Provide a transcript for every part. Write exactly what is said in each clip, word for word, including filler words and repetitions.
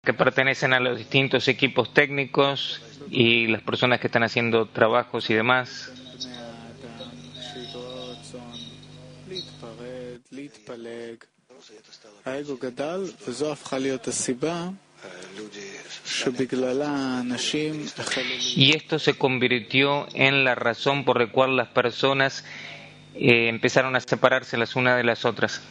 que pertenecen a los distintos equipos técnicos y las personas que están haciendo trabajos y demás. Y esto se convirtió en la razón por la cual las personas eh, empezaron a separarse las unas de las otras.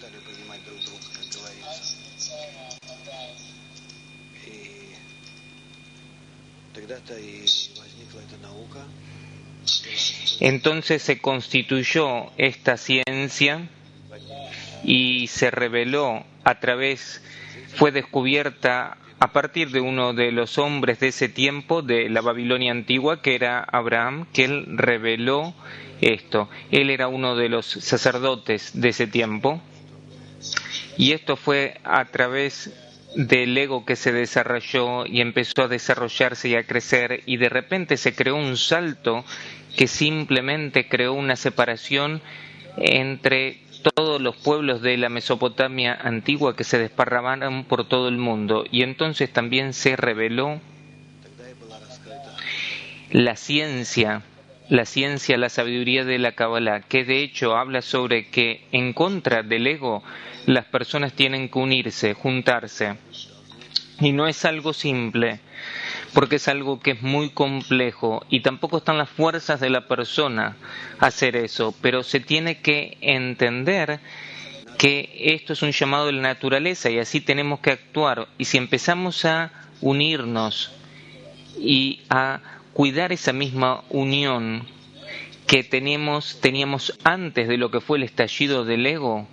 Entonces se constituyó esta ciencia y se reveló a través, fue descubierta a partir de uno de los hombres de ese tiempo, de la Babilonia antigua, que era Abraham, que él reveló esto. Él era uno de los sacerdotes de ese tiempo. Y esto fue a través del ego que se desarrolló y empezó a desarrollarse y a crecer, y de repente se creó un salto que simplemente creó una separación entre todos los pueblos de la Mesopotamia antigua que se desparramaron por todo el mundo. Y entonces también se reveló la ciencia, la ciencia, la sabiduría de la Kabbalah, que de hecho habla sobre que en contra del ego las personas tienen que unirse, juntarse. Y no es algo simple, porque es algo que es muy complejo y tampoco están las fuerzas de la persona a hacer eso, pero se tiene que entender que esto es un llamado de la naturaleza y así tenemos que actuar. Y si empezamos a unirnos y a cuidar esa misma unión que teníamos, teníamos antes de lo que fue el estallido del ego,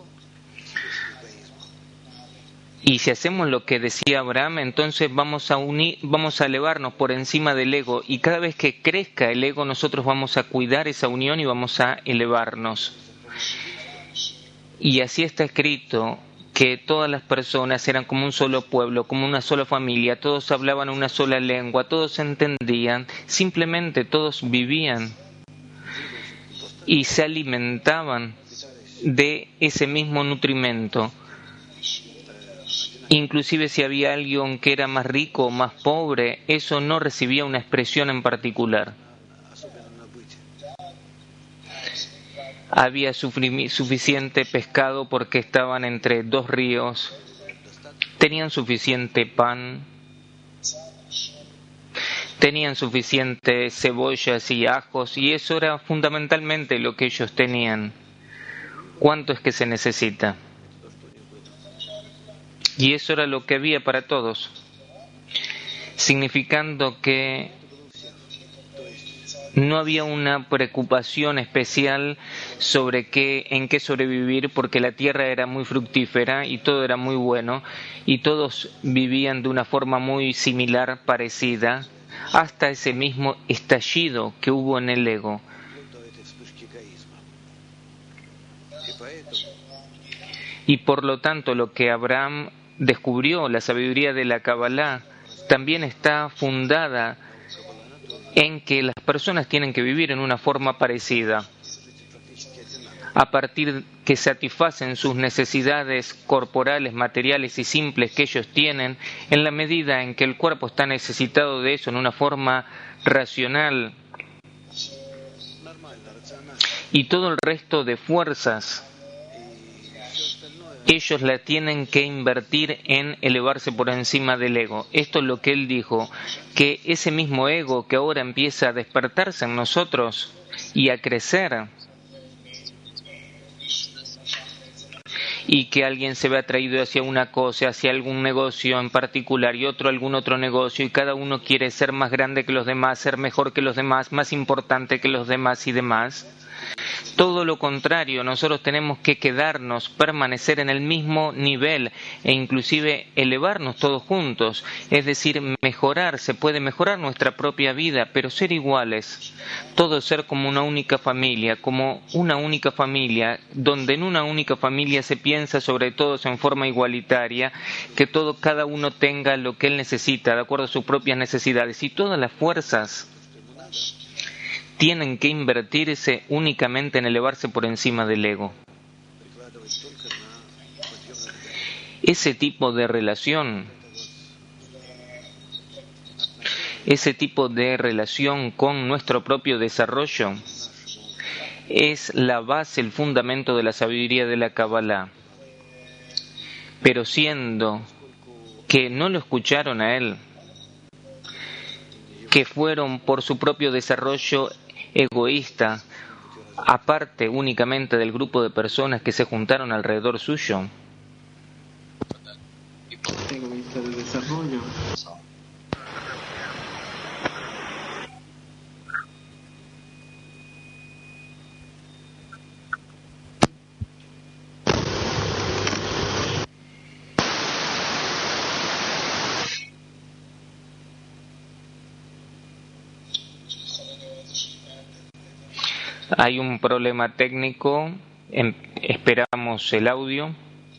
y si hacemos lo que decía Abraham, entonces vamos a unir, vamos a elevarnos por encima del ego, y cada vez que crezca el ego nosotros vamos a cuidar esa unión y vamos a elevarnos. Y así está escrito que todas las personas eran como un solo pueblo, como una sola familia, todos hablaban una sola lengua, todos se entendían, simplemente todos vivían y se alimentaban de ese mismo nutrimento. Inclusive si había alguien que era más rico o más pobre, eso no recibía una expresión en particular. Había suficiente pescado porque estaban entre dos ríos, tenían suficiente pan, tenían suficiente cebollas y ajos, y eso era fundamentalmente lo que ellos tenían. ¿Cuánto es que se necesita? Y eso era lo que había para todos, significando que no había una preocupación especial sobre qué, en qué sobrevivir, porque la tierra era muy fructífera y todo era muy bueno, y todos vivían de una forma muy similar, parecida, hasta ese mismo estallido que hubo en el ego. Y por lo tanto lo que Abraham descubrió, la sabiduría de la Kabbalah, también está fundada en que las personas tienen que vivir en una forma parecida, a partir que satisfacen sus necesidades corporales, materiales y simples que ellos tienen, en la medida en que el cuerpo está necesitado de eso en una forma racional, y todo el resto de fuerzas ellos la tienen que invertir en elevarse por encima del ego. Esto es lo que él dijo, que ese mismo ego que ahora empieza a despertarse en nosotros y a crecer, y que alguien se ve atraído hacia una cosa, hacia algún negocio en particular y otro algún otro negocio, y cada uno quiere ser más grande que los demás, ser mejor que los demás, más importante que los demás y demás. Todo lo contrario, nosotros tenemos que quedarnos, permanecer en el mismo nivel e inclusive elevarnos todos juntos, es decir, mejorar, se puede mejorar nuestra propia vida, pero ser iguales, todo ser como una única familia, como una única familia, donde en una única familia se piensa sobre todos en forma igualitaria, que todo, cada uno tenga lo que él necesita, de acuerdo a sus propias necesidades, y todas las fuerzas tienen que invertirse únicamente en elevarse por encima del ego. Ese tipo de relación ese tipo de relación con nuestro propio desarrollo, es la base, el fundamento de la sabiduría de la Kabbalah. Pero siendo que no lo escucharon a él, que fueron por su propio desarrollo egoísta, aparte únicamente del grupo de personas que se juntaron alrededor suyo, egoísta de desarrollo. Hay un problema técnico, em, esperamos el audio.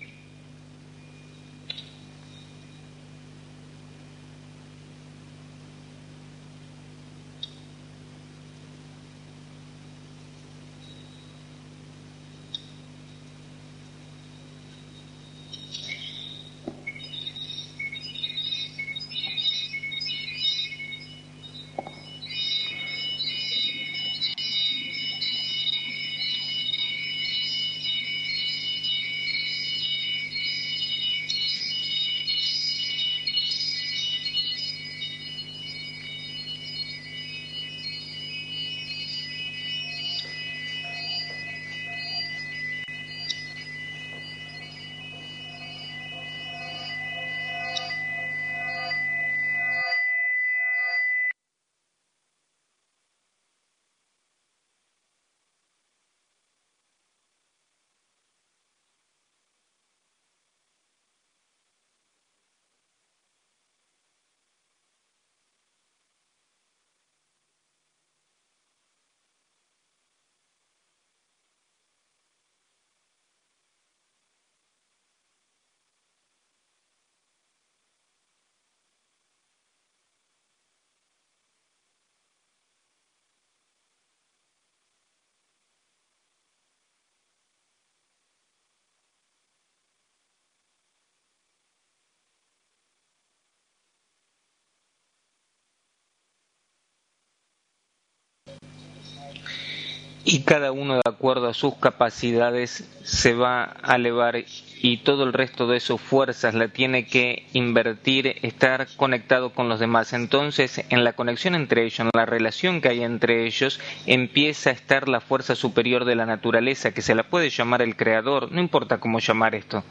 Y cada uno, de acuerdo a sus capacidades, se va a elevar, y todo el resto de sus fuerzas la tiene que invertir, estar conectado con los demás. Entonces, en la conexión entre ellos, en la relación que hay entre ellos, empieza a estar la fuerza superior de la naturaleza, que se la puede llamar el creador, no importa cómo llamar esto.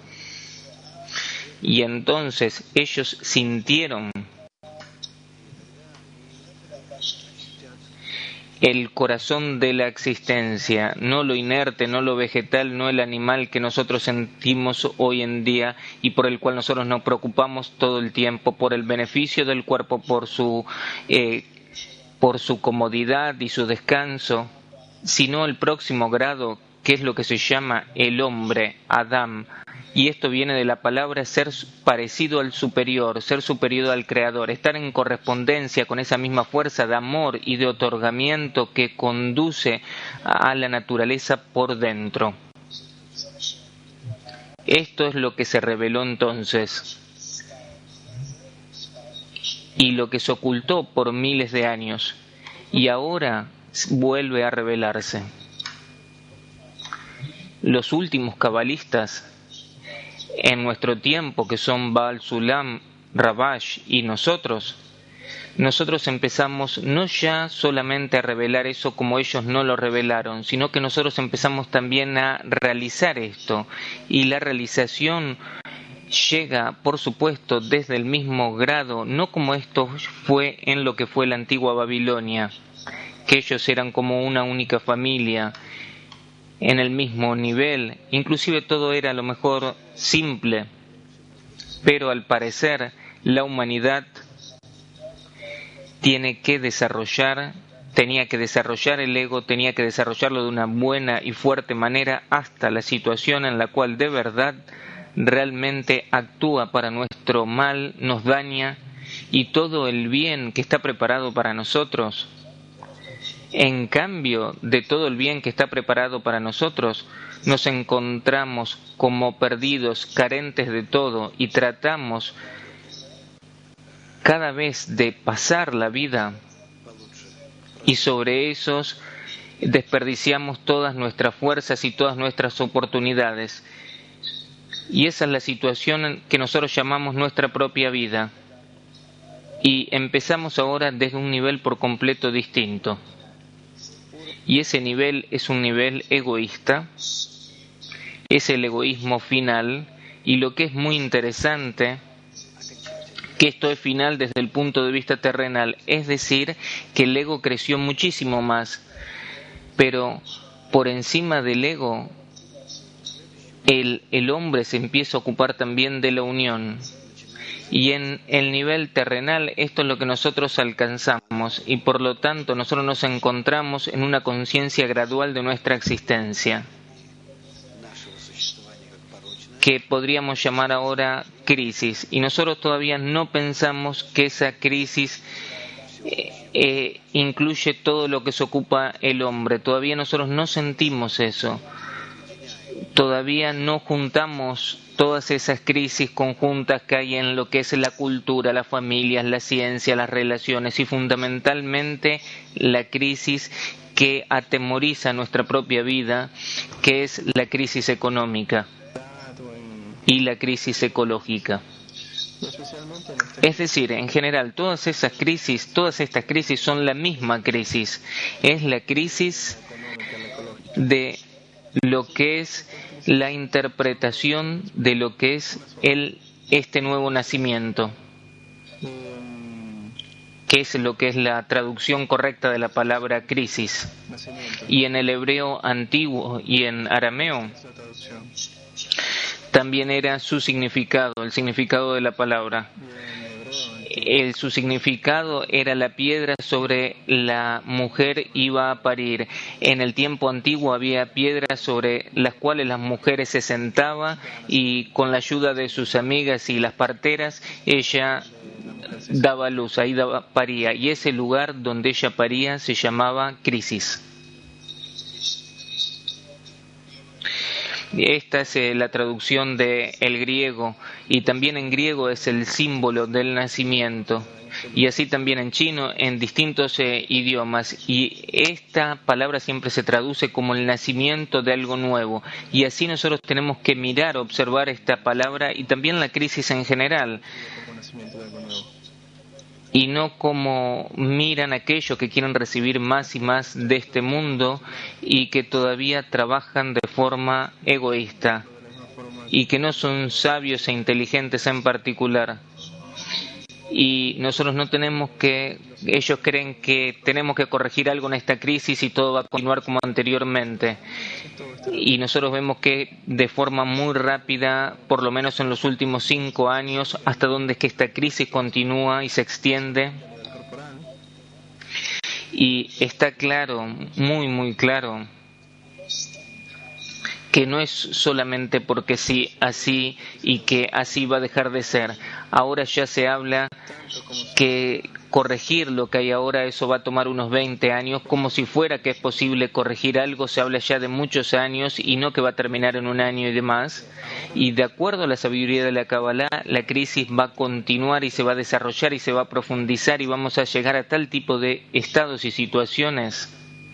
Y entonces ellos sintieron el corazón de la existencia, no lo inerte, no lo vegetal, no el animal que nosotros sentimos hoy en día y por el cual nosotros nos preocupamos todo el tiempo, por el beneficio del cuerpo, por su, eh, por su comodidad y su descanso, sino el próximo grado, que es lo que se llama el hombre, Adam. Y esto viene de la palabra ser parecido al superior, ser superior al creador, estar en correspondencia con esa misma fuerza de amor y de otorgamiento que conduce a la naturaleza por dentro. Esto es lo que se reveló entonces y lo que se ocultó por miles de años y ahora vuelve a revelarse. Los últimos cabalistas en nuestro tiempo, que son Baal Sulam, Rabash y nosotros, nosotros empezamos no ya solamente a revelar eso como ellos no lo revelaron, sino que nosotros empezamos también a realizar esto. Y la realización llega, por supuesto, desde el mismo grado, no como esto fue en lo que fue la antigua Babilonia, que ellos eran como una única familia, en el mismo nivel, inclusive todo era a lo mejor simple, pero al parecer la humanidad tiene que desarrollar, tenía que desarrollar el ego, tenía que desarrollarlo de una buena y fuerte manera hasta la situación en la cual de verdad realmente actúa para nuestro mal, nos daña, y todo el bien que está preparado para nosotros, en cambio de todo el bien que está preparado para nosotros, nos encontramos como perdidos, carentes de todo, y tratamos cada vez de pasar la vida, y sobre esos desperdiciamos todas nuestras fuerzas y todas nuestras oportunidades. Y esa es la situación que nosotros llamamos nuestra propia vida. Y empezamos ahora desde un nivel por completo distinto. Y ese nivel es un nivel egoísta, es el egoísmo final, y lo que es muy interesante, que esto es final desde el punto de vista terrenal, es decir, que el ego creció muchísimo más, pero por encima del ego, el, el hombre se empieza a ocupar también de la unión. Y en el nivel terrenal esto es lo que nosotros alcanzamos, y por lo tanto nosotros nos encontramos en una conciencia gradual de nuestra existencia, que podríamos llamar ahora crisis, y nosotros todavía no pensamos que esa crisis eh, eh, incluye todo lo que se ocupa el hombre. Todavía nosotros no sentimos eso, todavía no juntamos todas esas crisis conjuntas que hay en lo que es la cultura, las familias, la ciencia, las relaciones, y fundamentalmente la crisis que atemoriza nuestra propia vida, que es la crisis económica y la crisis ecológica. Es decir, en general, todas esas crisis, todas estas crisis son la misma crisis. Es la crisis de lo que es la interpretación de lo que es el este nuevo nacimiento, que es lo que es la traducción correcta de la palabra crisis. Y en el hebreo antiguo y en arameo también era su significado, el significado de la palabra. El, su significado era la piedra sobre la mujer iba a parir. En el tiempo antiguo había piedras sobre las cuales las mujeres se sentaban y con la ayuda de sus amigas y las parteras ella daba luz, ahí daba, paría. Y ese lugar donde ella paría se llamaba crisis. Esta es eh, la traducción del griego, y también en griego es el símbolo del nacimiento, y así también en chino, en distintos eh, idiomas, y esta palabra siempre se traduce como el nacimiento de algo nuevo, y así nosotros tenemos que mirar, observar esta palabra y también la crisis en general, y no como miran aquellos que quieren recibir más y más de este mundo y que todavía trabajan de forma egoísta y que no son sabios e inteligentes en particular. Y nosotros no tenemos que, ellos creen que tenemos que corregir algo en esta crisis y todo va a continuar como anteriormente. Y nosotros vemos que de forma muy rápida, por lo menos en los últimos cinco años, hasta donde es que esta crisis continúa y se extiende. Y está claro, muy muy claro, que no es solamente porque sí, así y que así va a dejar de ser. Ahora ya se habla que corregir lo que hay ahora, eso va a tomar unos veinte años, como si fuera que es posible corregir algo. Se habla ya de muchos años y no que va a terminar en un año y demás. Y de acuerdo a la sabiduría de la Kabbalah, la crisis va a continuar y se va a desarrollar y se va a profundizar y vamos a llegar a tal tipo de estados y situaciones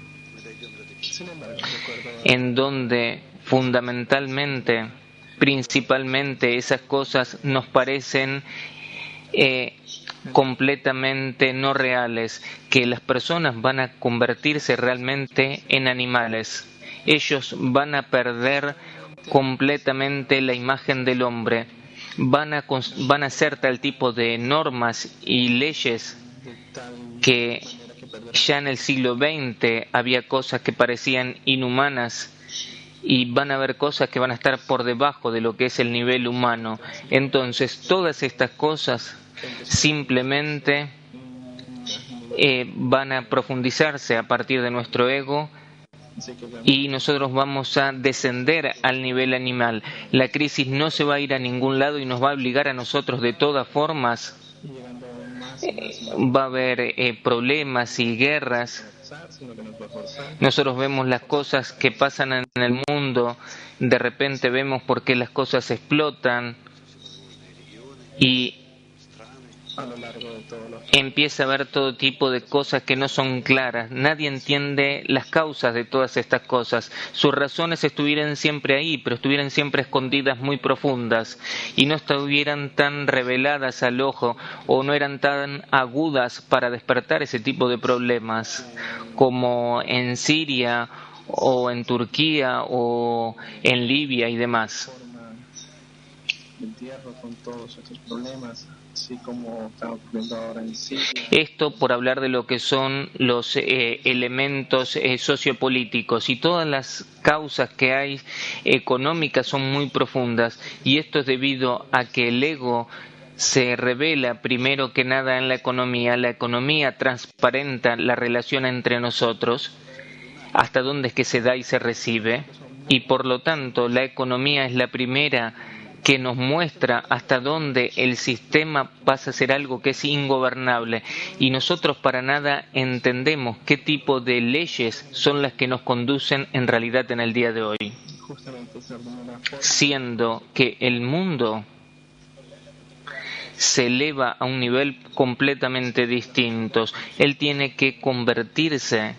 en donde fundamentalmente, principalmente, esas cosas nos parecen eh, completamente no reales, que las personas van a convertirse realmente en animales. Ellos van a perder completamente la imagen del hombre, van a, van a hacer tal tipo de normas y leyes que ya en el siglo veinte había cosas que parecían inhumanas, y van a haber cosas que van a estar por debajo de lo que es el nivel humano. Entonces, todas estas cosas simplemente eh, van a profundizarse a partir de nuestro ego y nosotros vamos a descender al nivel animal. La crisis no se va a ir a ningún lado y nos va a obligar a nosotros de todas formas. Eh, va a haber eh, problemas y guerras. Nosotros vemos las cosas que pasan en el mundo, de repente vemos por qué las cosas explotan y empieza a ver todo tipo de cosas que no son claras. Nadie entiende las causas de todas estas cosas. Sus razones estuvieran siempre ahí, pero estuvieran siempre escondidas muy profundas y no estuvieran tan reveladas al ojo o no eran tan agudas para despertar ese tipo de problemas como en Siria o en Turquía o en Libia y demás. Entierro con todos estos problemas, así como está ocurriendo ahora en Siria. Esto por hablar de lo que son los eh, elementos eh, sociopolíticos, y todas las causas que hay económicas son muy profundas, y esto es debido a que el ego se revela primero que nada en la economía. La economía transparenta la relación entre nosotros, hasta dónde es que se da y se recibe, y por lo tanto la economía es la primera que nos muestra hasta dónde el sistema pasa a ser algo que es ingobernable, y nosotros para nada entendemos qué tipo de leyes son las que nos conducen en realidad en el día de hoy, siendo que el mundo se eleva a un nivel completamente distinto. Él tiene que convertirse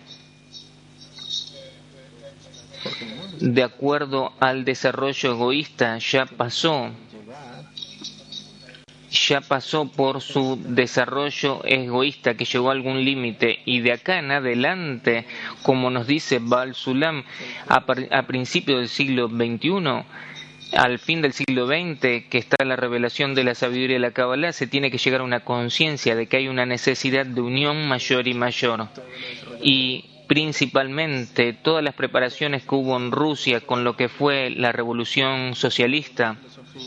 de acuerdo al desarrollo egoísta. Ya pasó, ya pasó por su desarrollo egoísta que llegó a algún límite, y de acá en adelante, como nos dice Baal Sulam, a, a principios del siglo veintiuno, al fin del siglo veinte, que está la revelación de la sabiduría de la Kabbalah, se tiene que llegar a una conciencia de que hay una necesidad de unión mayor y mayor, y principalmente todas las preparaciones que hubo en Rusia con lo que fue la revolución socialista,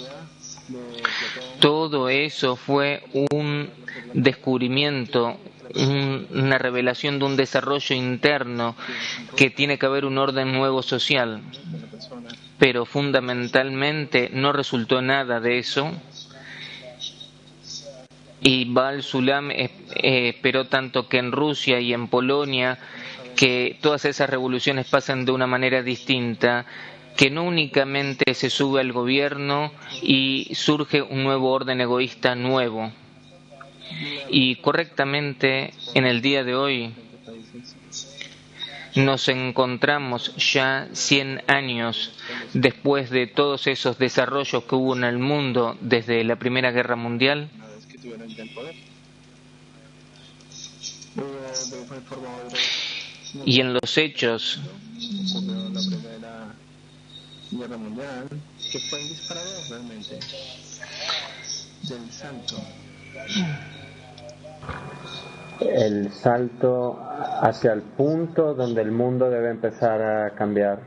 todo eso fue un descubrimiento, un, una revelación de un desarrollo interno, que tiene que haber un orden nuevo social, pero fundamentalmente no resultó nada de eso. Y Baal Sulam eh, eh, esperó tanto que en Rusia y en Polonia que todas esas revoluciones pasan de una manera distinta, que no únicamente se sube al gobierno y surge un nuevo orden egoísta nuevo. Y correctamente en el día de hoy nos encontramos ya cien años después de todos esos desarrollos que hubo en el mundo desde la Primera Guerra Mundial. Y en los hechos, la Primera Guerra Mundial, que fue el disparador realmente del salto. El salto hacia el punto donde el mundo debe empezar a cambiar.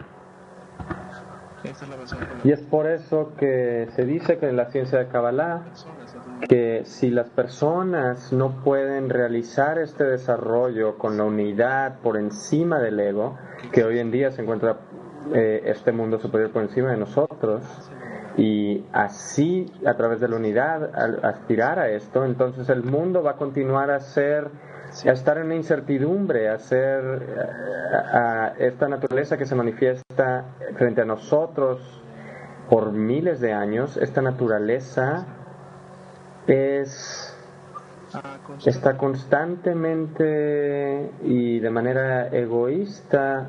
Y es por eso que se dice que en la ciencia de Kabbalah que si las personas no pueden realizar este desarrollo con la unidad por encima del ego, que hoy en día se encuentra eh, este mundo superior por encima de nosotros, y así a través de la unidad al aspirar a esto, entonces el mundo va a continuar a ser, a estar en una incertidumbre, a ser a, a esta naturaleza que se manifiesta frente a nosotros por miles de años. Esta naturaleza es está constantemente y de manera egoísta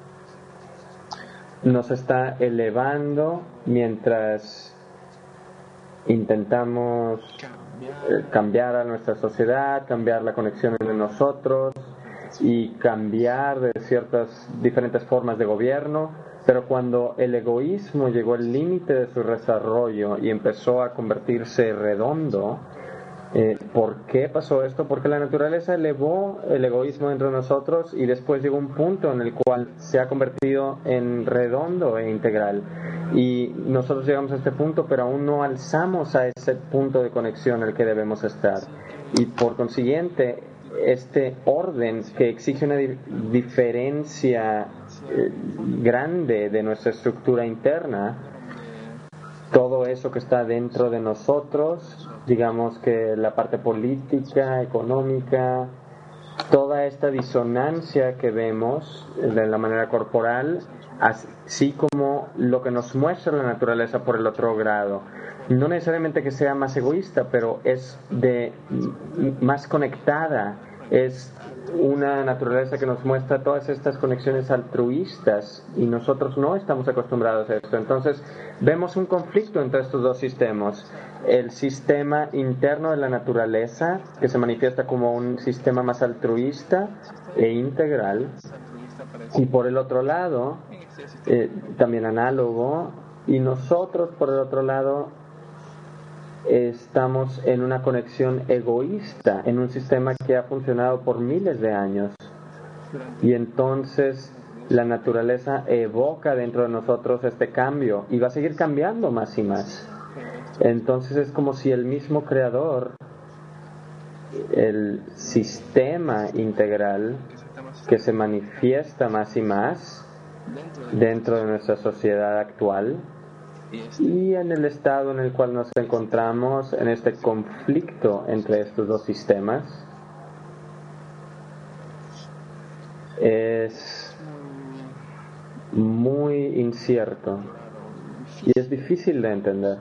nos está elevando mientras intentamos cambiar a nuestra sociedad, cambiar la conexión entre nosotros y cambiar de ciertas diferentes formas de gobierno. Pero cuando el egoísmo llegó al límite de su desarrollo y empezó a convertirse redondo, eh, ¿por qué pasó esto? Porque la naturaleza elevó el egoísmo dentro de nosotros y después llegó un punto en el cual se ha convertido en redondo e integral. Y nosotros llegamos a este punto, pero aún no alzamos a ese punto de conexión al que debemos estar. Y por consiguiente, este orden que exige una di- diferencia eh, grande de nuestra estructura interna, todo eso que está dentro de nosotros, digamos que la parte política, económica, toda esta disonancia que vemos de la manera corporal, así como lo que nos muestra la naturaleza por el otro grado. No necesariamente que sea más egoísta, pero es de más conectada, es una naturaleza que nos muestra todas estas conexiones altruistas y nosotros no estamos acostumbrados a esto. Entonces vemos un conflicto entre estos dos sistemas: el sistema interno de la naturaleza, que se manifiesta como un sistema más altruista e integral, y por el otro lado eh, también análogo, y nosotros por el otro lado estamos en una conexión egoísta, en un sistema que ha funcionado por miles de años. Y entonces la naturaleza evoca dentro de nosotros este cambio y va a seguir cambiando más y más. Entonces es como si el mismo creador, el sistema integral que se manifiesta más y más dentro de nuestra sociedad actual, y en el estado en el cual nos encontramos, en este conflicto entre estos dos sistemas, es muy incierto y es difícil de entender.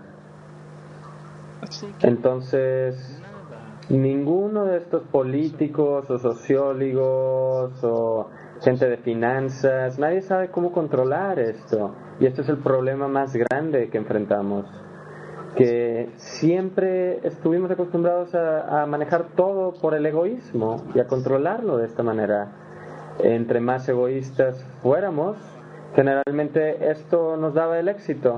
Entonces, ninguno de estos políticos o sociólogos o gente de finanzas, nadie sabe cómo controlar esto. Y este es el problema más grande que enfrentamos, que siempre estuvimos acostumbrados a, a manejar todo por el egoísmo y a controlarlo de esta manera. Entre más egoístas fuéramos, generalmente esto nos daba el éxito.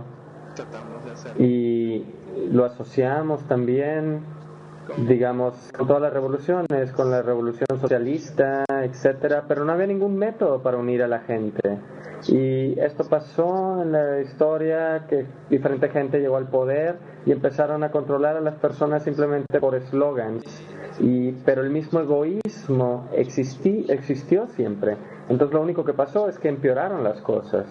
Y lo asociamos también, digamos, con todas las revoluciones, con la revolución socialista, etcétera, pero no había ningún método para unir a la gente. Y esto pasó en la historia, que diferente gente llegó al poder y empezaron a controlar a las personas simplemente por eslogans. Y, pero el mismo egoísmo existí, existió siempre. Entonces lo único que pasó es que empeoraron las cosas.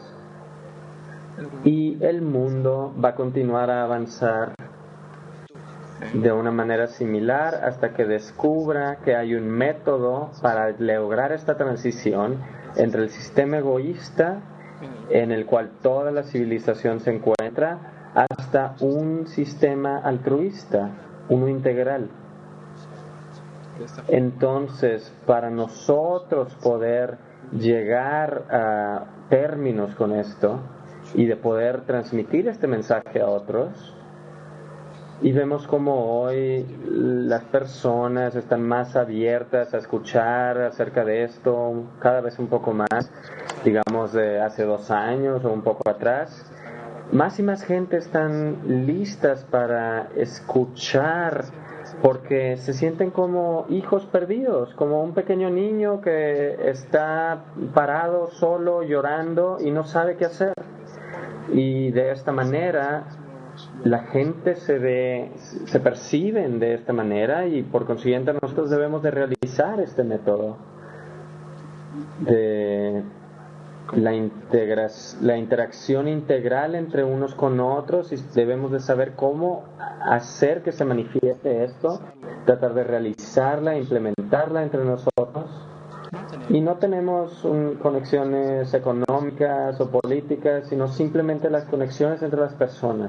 Y el mundo va a continuar a avanzar de una manera similar hasta que descubra que hay un método para lograr esta transición entre el sistema egoísta en el cual toda la civilización se encuentra hasta un sistema altruista, uno integral. Entonces, para nosotros poder llegar a términos con esto y de poder transmitir este mensaje a otros, y vemos como hoy las personas están más abiertas a escuchar acerca de esto, cada vez un poco más, digamos de hace dos años o un poco atrás. Más y más gente están listas para escuchar, porque se sienten como hijos perdidos, como un pequeño niño que está parado solo llorando y no sabe qué hacer. Y de esta manera la gente se ve, se perciben de esta manera, y por consiguiente nosotros debemos de realizar este método de la, integra- la interacción integral entre unos con otros, y debemos de saber cómo hacer que se manifieste esto, tratar de realizarla, implementarla entre nosotros. Y no tenemos un, conexiones económicas o políticas, sino simplemente las conexiones entre las personas.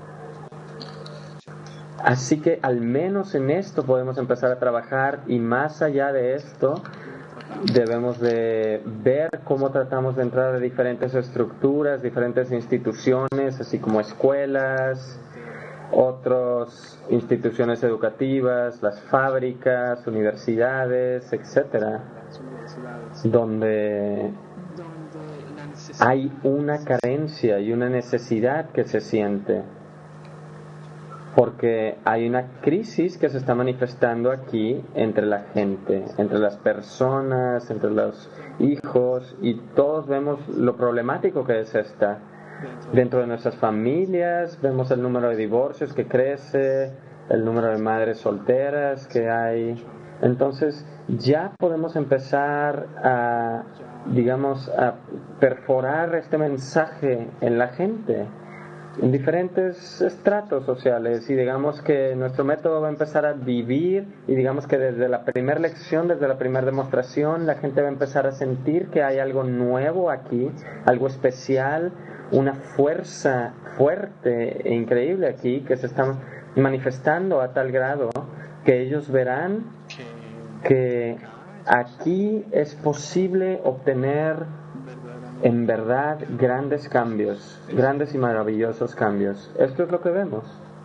Así que al menos en esto podemos empezar a trabajar, y más allá de esto debemos de ver cómo tratamos de entrar a diferentes estructuras, diferentes instituciones, así como escuelas, otras instituciones educativas, las fábricas, universidades, etcétera, donde hay una carencia y una necesidad que se siente, porque hay una crisis que se está manifestando aquí entre la gente, entre las personas, entre los hijos, y todos vemos lo problemático que es esta. Dentro de nuestras familias vemos el número de divorcios que crece, el número de madres solteras que hay. Entonces ya podemos empezar a, digamos, a perforar este mensaje en la gente, en diferentes estratos sociales, y digamos que nuestro método va a empezar a vivir, y digamos que desde la primera lección, desde la primera demostración, la gente va a empezar a sentir que hay algo nuevo aquí, algo especial, una fuerza fuerte e increíble aquí que se está manifestando a tal grado que ellos verán que aquí es posible obtener en verdad grandes cambios, grandes y maravillosos cambios. Esto es lo que vemos.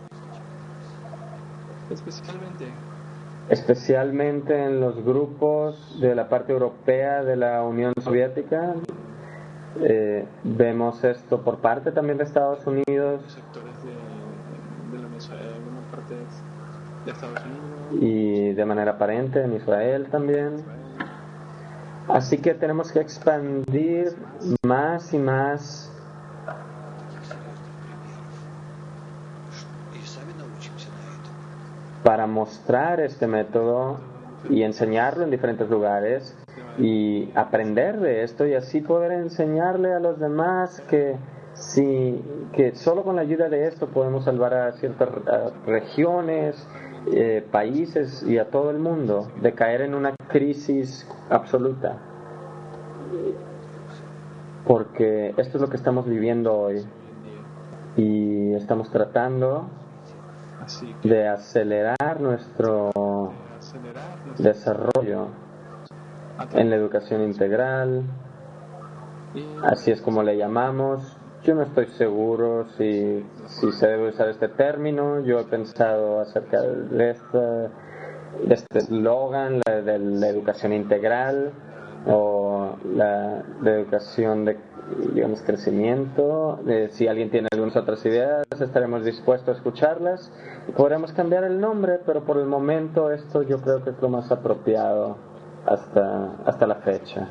Especialmente. Especialmente en los grupos de la parte europea de la Unión Soviética. Eh, vemos esto por parte también de Estados Unidos. Sectores de, de la Unión Soviética, algunas partes de Estados Unidos. Y de manera aparente en Israel también. Así que tenemos que expandir más y más para mostrar este método y enseñarlo en diferentes lugares y aprender de esto, y así poder enseñarle a los demás que si que solo con la ayuda de esto podemos salvar a ciertas a regiones, eh, países y a todo el mundo de caer en una crisis absoluta, porque esto es lo que estamos viviendo hoy y estamos tratando de acelerar nuestro desarrollo en la educación integral, así es como le llamamos. Yo no estoy seguro si, si se debe usar este término. Yo he pensado acerca de este de este eslogan, la de la educación integral o la de educación de, digamos, crecimiento. Eh, si alguien tiene algunas otras ideas, estaremos dispuestos a escucharlas y podremos cambiar el nombre, pero por el momento esto yo creo que es lo más apropiado hasta, hasta la fecha.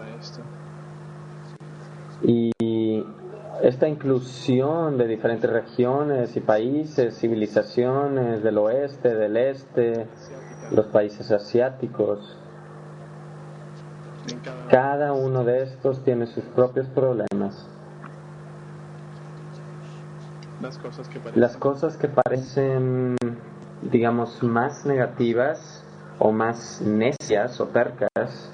Y esta inclusión de diferentes regiones y países, civilizaciones del oeste, del este, los países asiáticos, cada uno de estos tiene sus propios problemas. Las cosas que parecen, Las cosas que parecen, digamos, más negativas o más necias o tercas,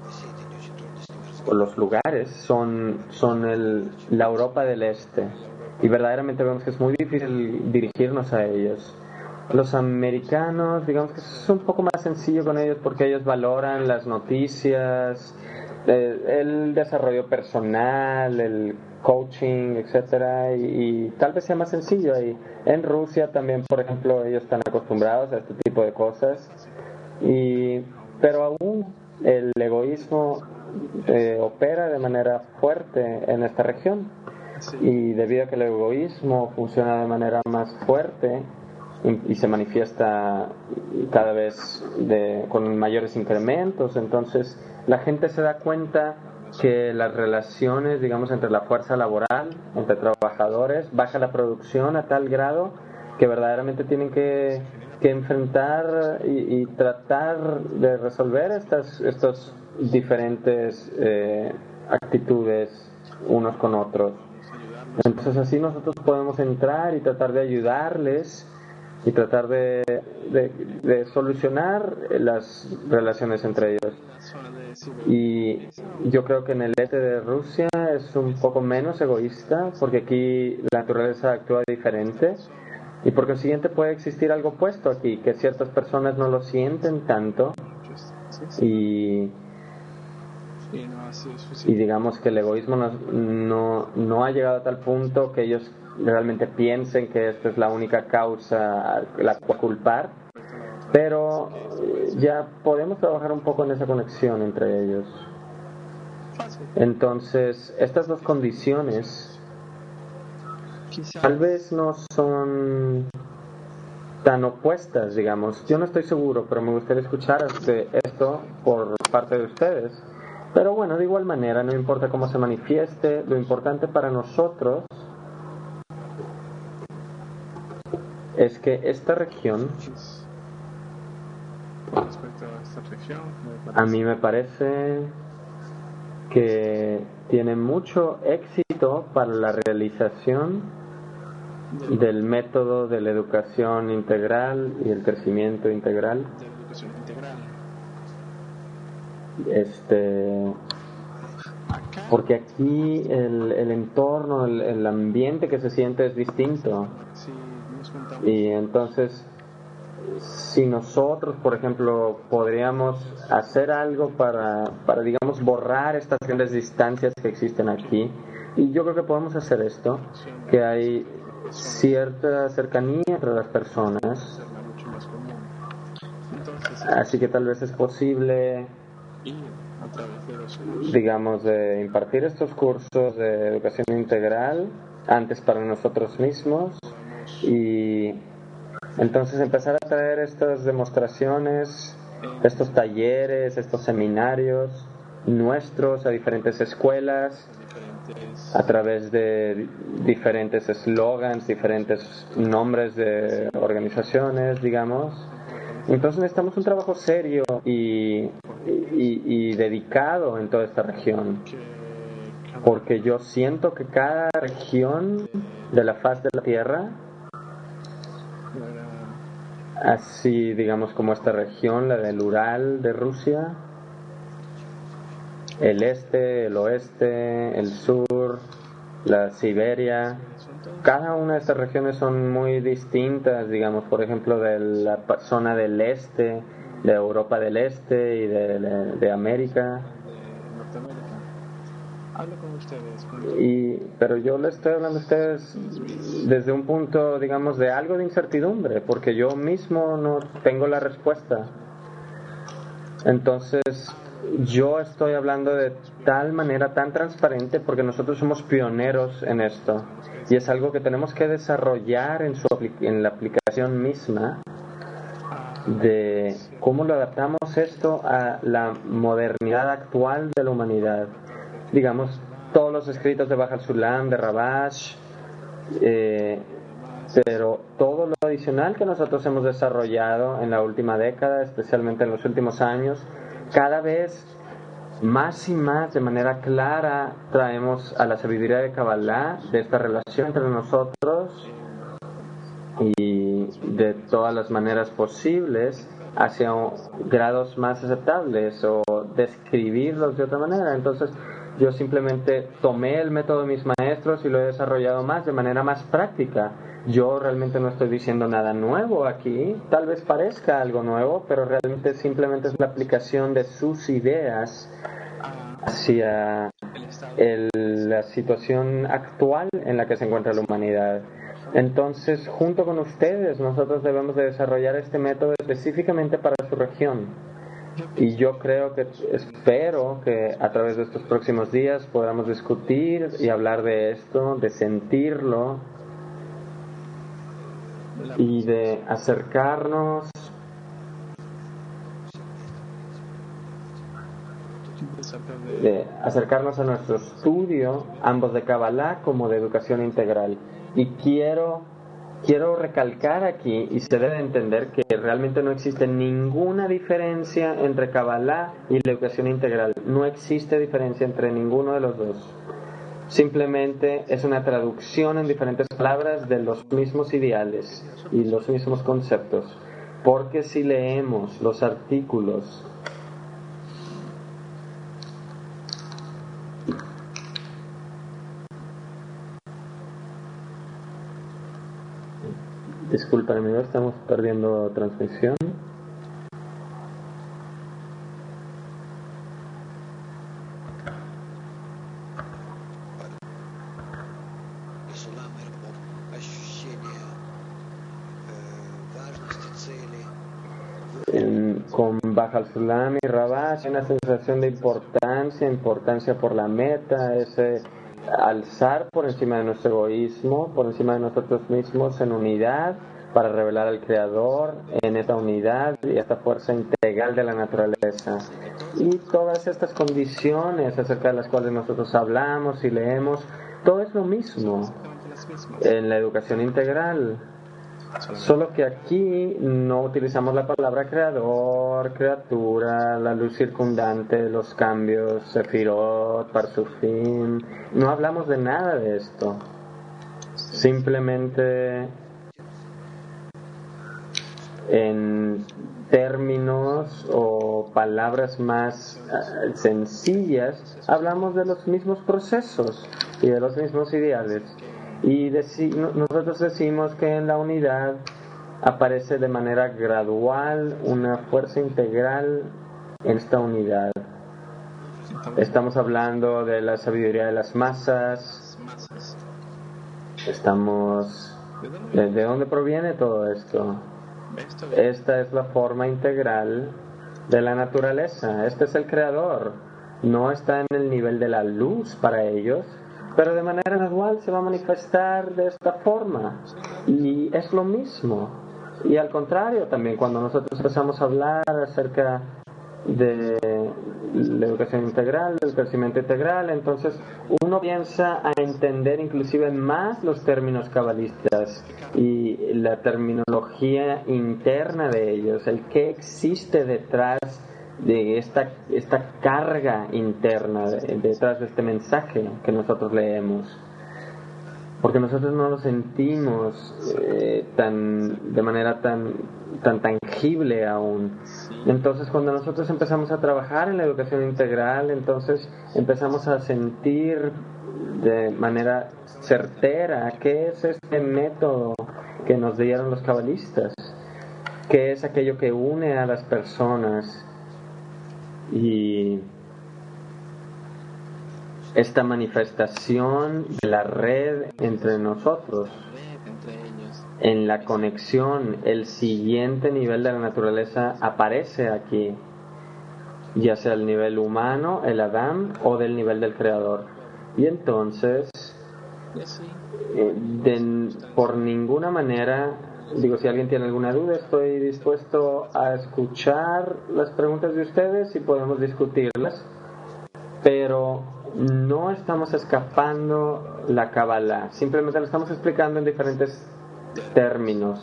o los lugares son, son el, la Europa del Este, y verdaderamente vemos que es muy difícil dirigirnos a ellos. Los americanos, digamos que es un poco más sencillo con ellos porque ellos valoran las noticias, eh, el desarrollo personal, el coaching, etcétera, y, y tal vez sea más sencillo ahí. En Rusia también, por ejemplo, ellos están acostumbrados a este tipo de cosas, y pero aún el egoísmo eh, opera de manera fuerte en esta región, y debido a que el egoísmo funciona de manera más fuerte y, y se manifiesta cada vez de, con mayores incrementos, entonces la gente se da cuenta que las relaciones, digamos, entre la fuerza laboral, entre trabajadores, baja la producción a tal grado que verdaderamente tienen que, que enfrentar y, y tratar de resolver estas estos diferentes eh, actitudes unos con otros. Entonces así nosotros podemos entrar y tratar de ayudarles y tratar de, de, de solucionar las relaciones entre ellos. Y yo creo que en el este de Rusia es un poco menos egoísta, porque aquí la naturaleza actúa diferente, y por consiguiente puede existir algo opuesto aquí, que ciertas personas no lo sienten tanto, y y digamos que el egoísmo no, no, no ha llegado a tal punto que ellos realmente piensen que esta es la única causa la cual culpar, pero ya podemos trabajar un poco en esa conexión entre ellos. Entonces, estas dos condiciones tal vez no son tan opuestas, digamos. Yo no estoy seguro, pero me gustaría escuchar de esto por parte de ustedes. Pero bueno, de igual manera, no importa cómo se manifieste, lo importante para nosotros es que esta región, respecto a esta región, a mí me parece que tiene mucho éxito para la realización del método de la educación integral y el crecimiento integral. de la educación integral. Este, Acá, porque aquí el, el entorno, el, el ambiente que se siente es distinto. si nos contamos, Y entonces, si nosotros, por ejemplo, podríamos hacer algo para, para, digamos, borrar estas grandes distancias que existen aquí, y yo creo que podemos hacer esto, que hay cierta cercanía entre las personas, hacerla mucho más común. Entonces, así que tal vez es posible, ir a través de los cursos, digamos, de impartir estos cursos de educación integral antes para nosotros mismos podemos y entonces empezar a traer estas demostraciones, estos talleres, estos seminarios nuestros a diferentes escuelas diferentes a través de diferentes eslogans, diferentes nombres de organizaciones, digamos. Entonces necesitamos un trabajo serio y, y, y dedicado en toda esta región, que cada porque yo siento que cada región de la faz de la Tierra, fuera así digamos como esta región, la del Ural de Rusia, el este, el oeste, el sur, la Siberia, son todos cada una de estas regiones son muy distintas, digamos, por ejemplo, de la pa- zona del este, de Europa del Este y de, de- de América. de Norteamérica. Hablo con ustedes, punto. Y, pero yo les estoy hablando a ustedes desde un punto, digamos, de algo de incertidumbre, porque yo mismo no tengo la respuesta. Entonces, yo estoy hablando de tal manera tan transparente porque nosotros somos pioneros en esto. Y es algo que tenemos que desarrollar en, su, apli- en la aplicación misma de cómo lo adaptamos esto a la modernidad actual de la humanidad. Digamos, todos los escritos de Bajal Sulam, de Rabash, eh, pero todo lo adicional que nosotros hemos desarrollado en la última década, especialmente en los últimos años, cada vez más y más de manera clara traemos a la sabiduría de Kabbalah, de esta relación entre nosotros y de todas las maneras posibles hacia grados más aceptables o describirlos de otra manera. Entonces yo simplemente tomé el método de mis maestros y lo he desarrollado más de manera más práctica. Yo realmente no estoy diciendo nada nuevo aquí, tal vez parezca algo nuevo, pero realmente simplemente es la aplicación de sus ideas hacia el- la situación actual en la que se encuentra la humanidad. Entonces, junto con ustedes, nosotros debemos de desarrollar este método específicamente para su región. Y yo creo que, espero que a través de estos próximos días podamos discutir y hablar de esto, de sentirlo y de acercarnos de acercarnos a nuestro estudio, ambos de Kabbalah como de educación integral. Y quiero, quiero recalcar aquí, y se debe entender que realmente no existe ninguna diferencia entre Kabbalah y la educación integral. No existe diferencia entre ninguno de los dos. Simplemente es una traducción en diferentes palabras de los mismos ideales y los mismos conceptos. Porque si leemos los artículos Disculpen, amigos, estamos perdiendo transmisión. En, con Bajal Sulam y Rabash hay una sensación de importancia, importancia por la meta, ese alzar por encima de nuestro egoísmo, por encima de nosotros mismos en unidad para revelar al Creador en esta unidad y esta fuerza integral de la naturaleza. Y todas estas condiciones acerca de las cuales nosotros hablamos y leemos, todo es lo mismo en la educación integral. Solo que aquí no utilizamos la palabra creador, criatura, la luz circundante, los cambios, Sefirot, Parsufim. No hablamos de nada de esto. simplemente en términos o palabras más uh, sencillas, hablamos de los mismos procesos y de los mismos ideales. Y deci- nosotros decimos que en la unidad aparece de manera gradual una fuerza integral en esta unidad. Estamos hablando de la sabiduría de las masas. Estamos... ¿De, de dónde proviene todo esto? Esta es la forma integral de la naturaleza. Este es el creador. No está en el nivel de la luz para ellos, pero de manera gradual se va a manifestar de esta forma. Y es lo mismo. Y al contrario también, cuando nosotros empezamos a hablar acerca de la educación integral, del crecimiento integral, entonces uno piensa a entender inclusive más los términos cabalistas y la terminología interna de ellos, el qué existe detrás de esta, esta carga interna, detrás de este mensaje que nosotros leemos. Porque nosotros no lo sentimos eh, tan de manera tan tan tangible aún. Entonces, cuando nosotros empezamos a trabajar en la educación integral, entonces empezamos a sentir de manera certera qué es este método que nos dieron los cabalistas, qué es aquello que une a las personas y esta manifestación de la red entre nosotros, en la conexión. El siguiente nivel de la naturaleza aparece aquí, ya sea el nivel humano, el Adán, o del nivel del Creador. Y entonces, eh, de, por ninguna manera, digo, si alguien tiene alguna duda, estoy dispuesto a escuchar las preguntas de ustedes y podemos discutirlas, pero no estamos escapando la Kabbalah, simplemente lo estamos explicando en diferentes términos,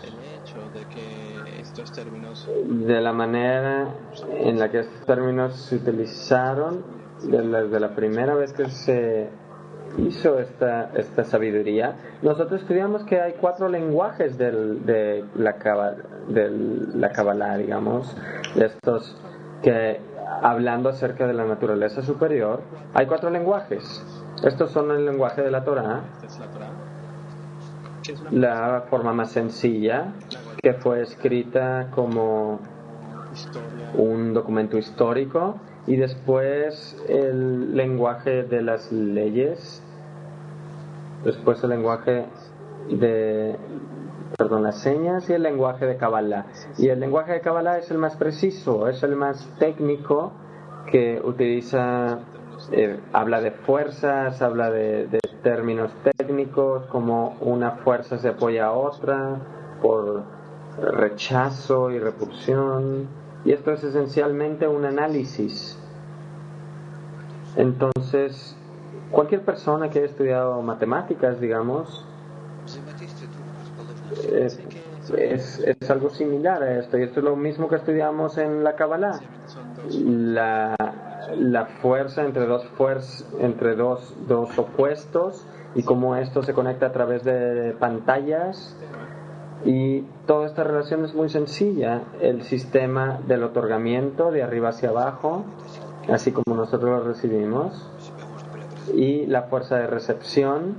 de la manera en la que estos términos se utilizaron desde la primera vez que se hizo esta, esta sabiduría. Nosotros estudiamos que hay cuatro lenguajes del, de la Kabbalah, de la Kabbalah, digamos, de estos que, hablando acerca de la naturaleza superior, hay cuatro lenguajes. Estos son el lenguaje de la Torah, la forma más sencilla, que fue escrita como un documento histórico, y después el lenguaje de las leyes, después el lenguaje de perdón, las señas, y el lenguaje de Kabbalah. Y el lenguaje de Kabbalah es el más preciso, es el más técnico, que utiliza, eh, habla de fuerzas, habla de, de términos técnicos, como una fuerza se apoya a otra por rechazo y repulsión, y esto es esencialmente un análisis. Entonces, cualquier persona que haya estudiado matemáticas, digamos, es, es, es algo similar a esto, y esto es lo mismo que estudiamos en la Kabbalah. La, la fuerza entre dos fuerzas, entre dos, dos opuestos, y cómo esto se conecta a través de pantallas, y toda esta relación es muy sencilla. El sistema del otorgamiento de arriba hacia abajo, así como nosotros lo recibimos, y la fuerza de recepción,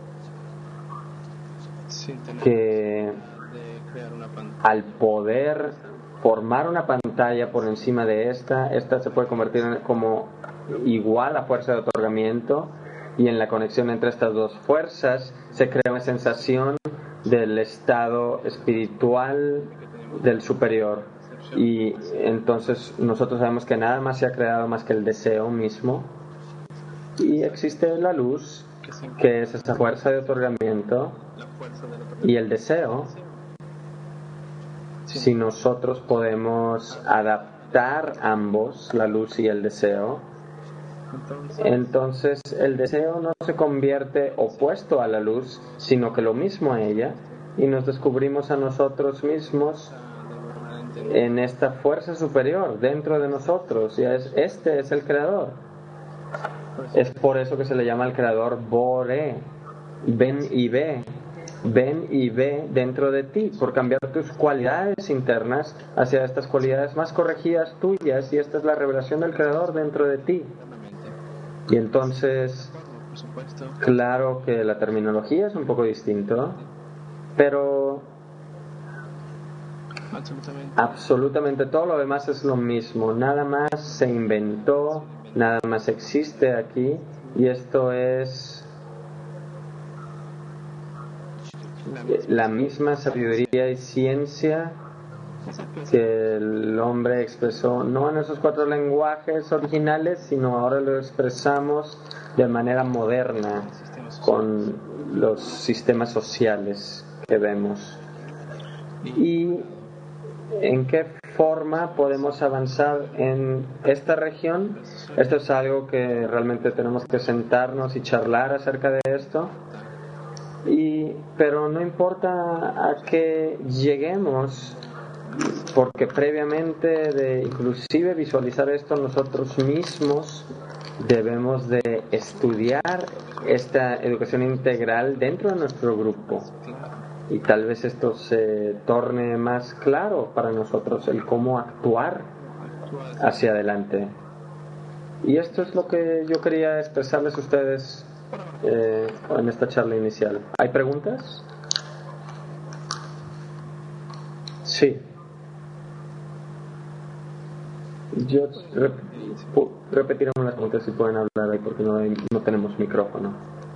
que al poder formar una pantalla por encima de esta, esta se puede convertir en como igual a fuerza de otorgamiento, y en la conexión entre estas dos fuerzas se crea una sensación del estado espiritual del superior. Y entonces nosotros sabemos que nada más se ha creado más que el deseo mismo, y existe la luz, que es esa fuerza de otorgamiento, y el deseo. Si nosotros podemos adaptar ambos, la luz y el deseo, entonces el deseo no se convierte opuesto a la luz, sino que lo mismo a ella, y nos descubrimos a nosotros mismos en esta fuerza superior dentro de nosotros, y es, este es el creador. Es por eso que se le llama al creador Boré, ven y ve, ven y ve dentro de ti, por cambiar tus cualidades internas hacia estas cualidades más corregidas tuyas, y esta es la revelación del Creador dentro de ti. Y entonces, claro que la terminología es un poco distinto, pero Absolutamente. absolutamente todo lo demás es lo mismo. Nada más se inventó, nada más existe aquí, y esto es la misma sabiduría y ciencia que el hombre expresó, no en esos cuatro lenguajes originales, sino ahora lo expresamos de manera moderna con los sistemas sociales que vemos. ¿Y en qué forma podemos avanzar en esta región? Esto es algo que realmente tenemos que sentarnos y charlar acerca de esto. Y, pero no importa a qué lleguemos, porque previamente de inclusive visualizar esto nosotros mismos debemos de estudiar esta educación integral dentro de nuestro grupo, y tal vez esto se torne más claro para nosotros, el cómo actuar hacia adelante. Y esto es lo que yo quería expresarles a ustedes eh, en esta charla inicial. ¿Hay preguntas? Sí. Yo rep repetiremos las preguntas si pueden hablar ahí, porque no, hay, no tenemos micrófono.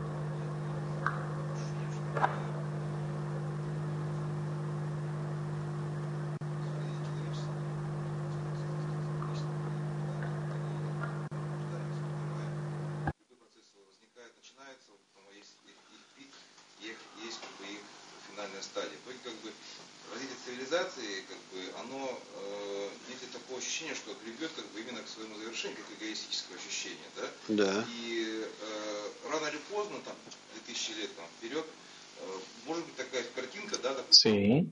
Да. И э, рано или поздно, там, две тысячи лет там, вперед, э, может быть такая картинка, да, допустим, Sí.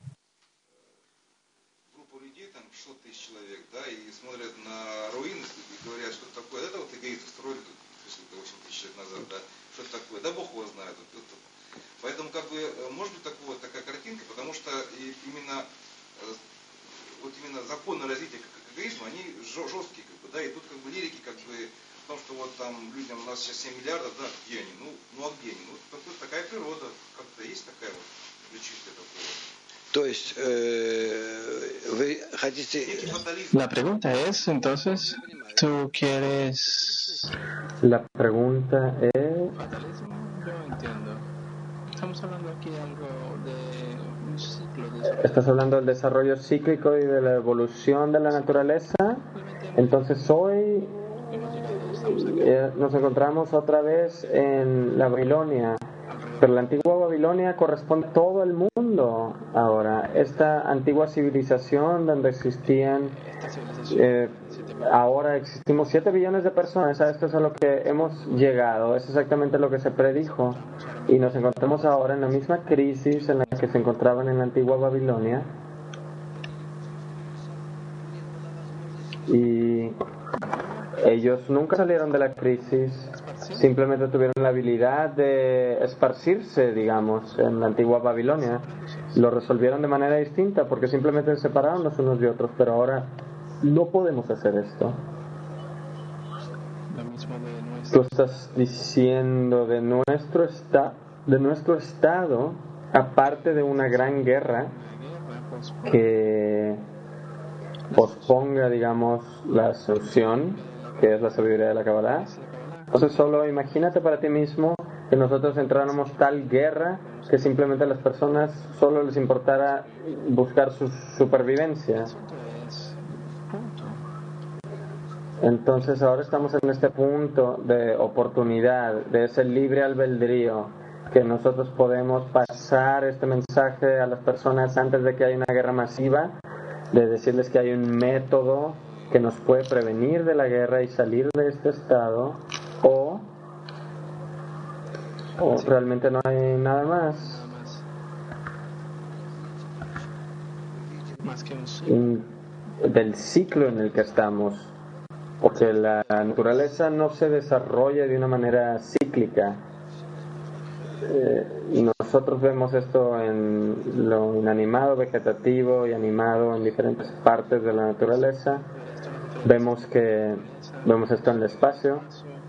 группа людей, там, шестьсот тысяч человек, да, и смотрят на руины и говорят, что это такое, это вот эгоисты строили тут, восемь тысяч лет назад, да, что это такое, да бог его знает. Вот, это. Поэтому, как бы, может быть такое, такая картинка, потому что именно, вот именно законы развития эгоизма, они жесткие, как бы, да, и тут, как бы, лирики, как бы, потому что вот там людям, у нас сейчас семь миллиардов, да, где они? Ну, ну а где они? Ну, такой, такая природа, как-то есть такая вот, чистая такое. То есть, э, вы хотите... La pregunta es, entonces, ¿tú quieres...? La pregunta es... Fatalismo, yo entiendo. Estamos hablando aquí de algo de un ciclo de... ¿Estás hablando del desarrollo cíclico y de la evolución de la naturaleza? Entonces hoy eh, nos encontramos otra vez en la Babilonia, pero la antigua Babilonia corresponde a todo el mundo ahora. Esta antigua civilización donde existían, eh, ahora existimos siete billones de personas. A esto es a lo que hemos llegado, es exactamente lo que se predijo, y nos encontramos ahora en la misma crisis en la que se encontraban en la antigua Babilonia. Y ellos nunca salieron de la crisis, simplemente tuvieron la habilidad de esparcirse, digamos, en la antigua Babilonia. Lo resolvieron de manera distinta porque simplemente se separaron los unos de otros, pero ahora no podemos hacer esto. Tú estás diciendo de nuestro, esta, de nuestro estado, aparte de una gran guerra que posponga, digamos, la solución, que es la sabiduría de la Kabbalah. Entonces solo imagínate para ti mismo que nosotros entráramos tal guerra que simplemente a las personas solo les importara buscar su supervivencia. Entonces ahora estamos en este punto de oportunidad, de ese libre albedrío, que nosotros podemos pasar este mensaje a las personas antes de que haya una guerra masiva, de decirles que hay un método que nos puede prevenir de la guerra y salir de este estado, o, o realmente no hay nada más. Del ciclo en el que estamos, porque la naturaleza no se desarrolla de una manera cíclica. Eh, nosotros vemos esto en lo inanimado, vegetativo y animado en diferentes partes de la naturaleza. Vemos que vemos esto en el espacio,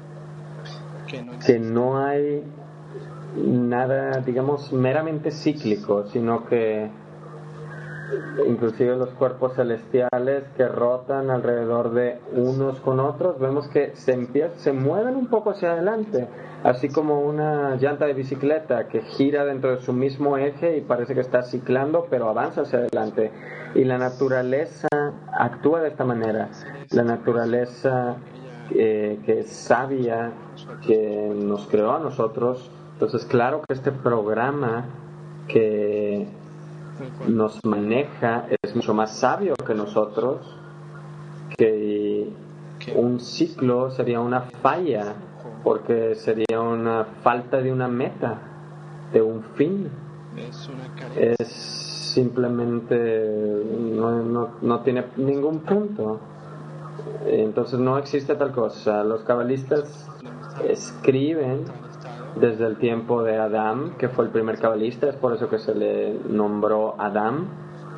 que no hay nada, digamos, meramente cíclico, sino que inclusive los cuerpos celestiales que rotan alrededor de unos con otros, vemos que se empieza, se mueven un poco hacia adelante, así como una llanta de bicicleta que gira dentro de su mismo eje y parece que está ciclando, pero avanza hacia adelante. Y la naturaleza actúa de esta manera. La naturaleza eh, que es sabia, que nos creó a nosotros. Entonces, claro que este programa que nos maneja es mucho más sabio que nosotros, que un ciclo sería una falla, porque sería una falta de una meta, de un fin. Es simplemente no, no, no tiene ningún punto. Entonces no existe tal cosa. Los cabalistas escriben desde el tiempo de Adán, que fue el primer cabalista, es por eso que se le nombró Adán.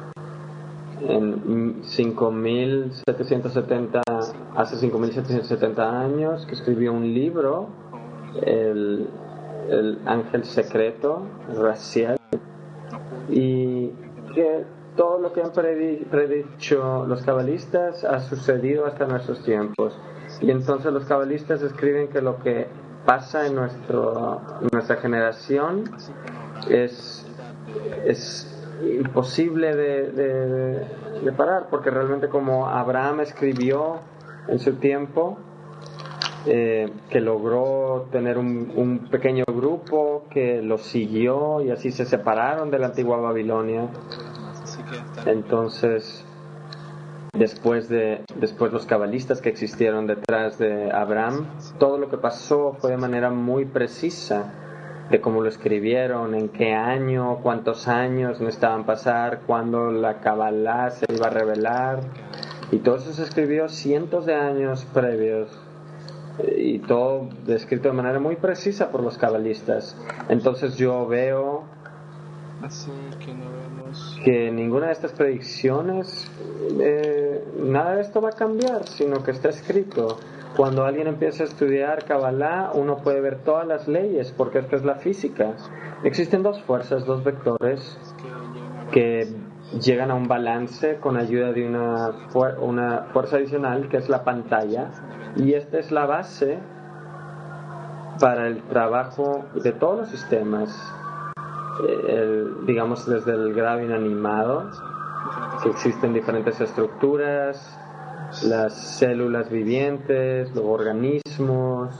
En cinco mil setecientos setenta, hace cinco mil setecientos setenta años, que escribió un libro, el, el Ángel Secreto, Raziel, y que todo lo que han predicho los cabalistas ha sucedido hasta nuestros tiempos. Y entonces los cabalistas escriben que lo que pasa en nuestro, nuestra generación es, es imposible de, de, de parar, porque realmente como Abraham escribió en su tiempo, eh, que logró tener un, un pequeño grupo que lo siguió y así se separaron de la antigua Babilonia. Entonces después de después los cabalistas que existieron detrás de Abraham, todo lo que pasó fue de manera muy precisa de cómo lo escribieron, en qué año, cuántos años necesitaban pasar, cuándo la Kabbalah se iba a revelar, y todo eso se escribió cientos de años previos, y todo descrito de manera muy precisa por los cabalistas. Entonces yo veo Así que no vemos que ninguna de estas predicciones, eh, nada de esto va a cambiar, sino que está escrito. Cuando alguien empieza a estudiar Kabbalah, uno puede ver todas las leyes, porque esto es la física. Existen dos fuerzas, dos vectores que llegan a un balance con ayuda de una, fu- una fuerza adicional, que es la pantalla, y esta es la base para el trabajo de todos los sistemas. El, digamos desde el grado inanimado, que existen diferentes estructuras, las células vivientes, los organismos,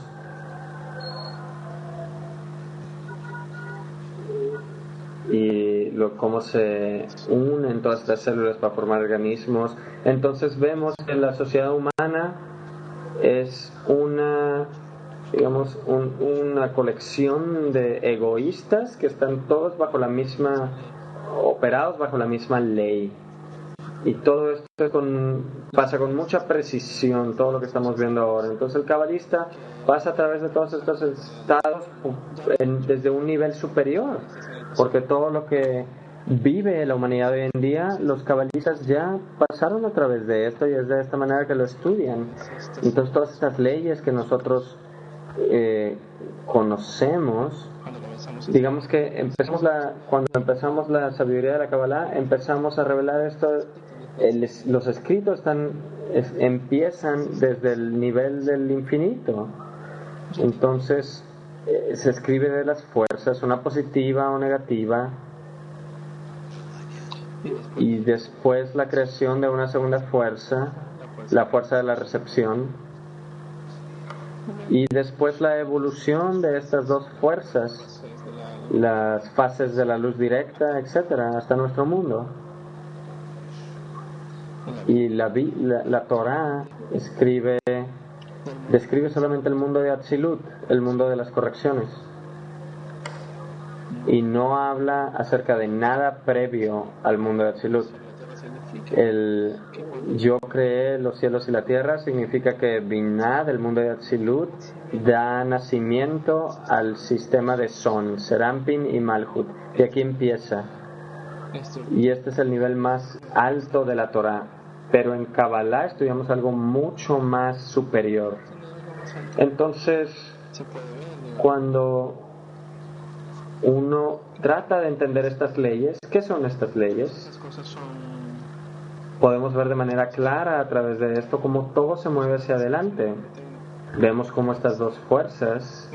y lo, cómo se unen todas estas células para formar organismos. Entonces vemos que la sociedad humana es una digamos un, una colección de egoístas que están todos bajo la misma operados bajo la misma ley, y todo esto con, pasa con mucha precisión, todo lo que estamos viendo ahora. Entonces el cabalista pasa a través de todos estos estados en, desde un nivel superior, porque todo lo que vive la humanidad hoy en día, los cabalistas ya pasaron a través de esto, y es de esta manera que lo estudian. Entonces todas estas leyes que nosotros Eh, conocemos, digamos que empezamos la, cuando empezamos la sabiduría de la Kabbalah, empezamos a revelar esto. El, los escritos están es, empiezan desde el nivel del infinito. Entonces eh, se escribe de las fuerzas, una positiva o negativa, y después la creación de una segunda fuerza, la fuerza de la recepción, y después la evolución de estas dos fuerzas, las fases de la luz directa, etcétera, hasta nuestro mundo. Y la, la, la Torah escribe, describe solamente el mundo de Atzilut, el mundo de las correcciones, y no habla acerca de nada previo al mundo de Atzilut. El yo creé los cielos y la tierra significa que Binah del mundo de Atzilut da nacimiento al sistema de Son, Serampin y Malhut, que aquí empieza. Y este es el nivel más alto de la Torah. Pero en Kabbalah estudiamos algo mucho más superior. Entonces, cuando uno trata de entender estas leyes, ¿qué son estas leyes? Podemos ver de manera clara a través de esto cómo todo se mueve hacia adelante. Vemos cómo estas dos fuerzas,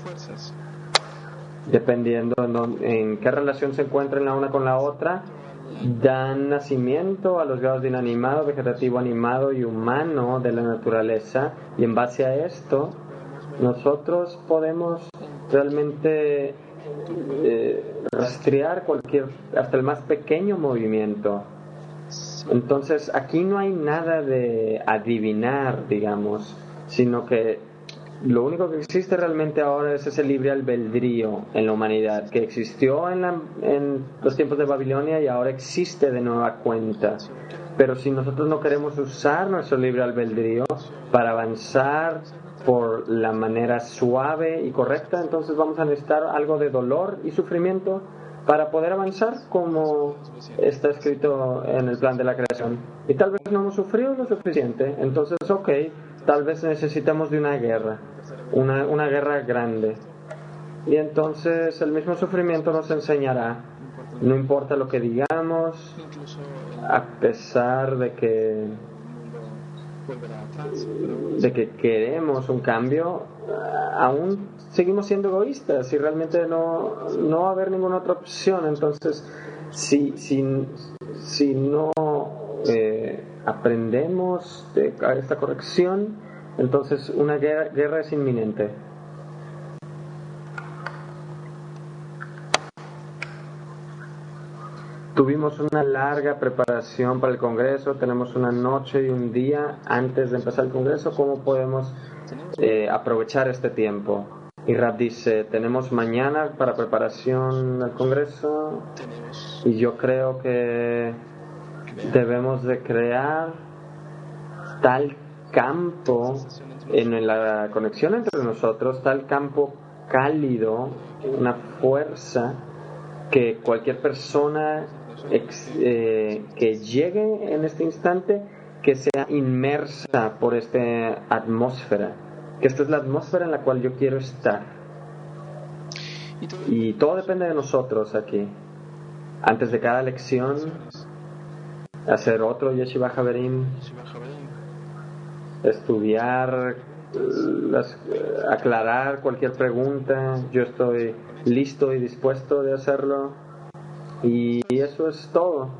dependiendo en, dónde, en qué relación se encuentran la una con la otra, dan nacimiento a los grados de inanimado, vegetativo, animado y humano de la naturaleza, y en base a esto nosotros podemos realmente eh, rastrear cualquier, hasta el más pequeño movimiento. Entonces aquí no hay nada de adivinar, digamos, sino que lo único que existe realmente ahora es ese libre albedrío en la humanidad, que existió en, la, en los tiempos de Babilonia y ahora existe de nueva cuenta. Pero si nosotros no queremos usar nuestro libre albedrío para avanzar por la manera suave y correcta, entonces vamos a necesitar algo de dolor y sufrimiento para poder avanzar como está escrito en el plan de la creación. Y tal vez no hemos sufrido lo suficiente, entonces ok, tal vez necesitamos de una guerra, una, una guerra grande. Y entonces el mismo sufrimiento nos enseñará, no importa lo que digamos, a pesar de que de que queremos un cambio, aún seguimos siendo egoístas y realmente no, no va a haber ninguna otra opción. Entonces, si, si, si no eh, aprendemos de esta corrección, entonces una guerra, guerra es inminente. Tuvimos una larga preparación para el Congreso, tenemos una noche y un día antes de empezar el Congreso. ¿Cómo podemos eh, aprovechar este tiempo? Y Rab dice, tenemos mañana para preparación del Congreso y yo creo que debemos de crear tal campo en la conexión entre nosotros, tal campo cálido, una fuerza que cualquier persona Ex, eh, que llegue en este instante, que sea inmersa por esta atmósfera, que esta es la atmósfera en la cual yo quiero estar. Y todo depende de nosotros aquí. Antes de cada lección, hacer otro Yeshiva Haverim, estudiar, las, aclarar cualquier pregunta. Yo estoy listo y dispuesto de hacerlo. Y eso es todo.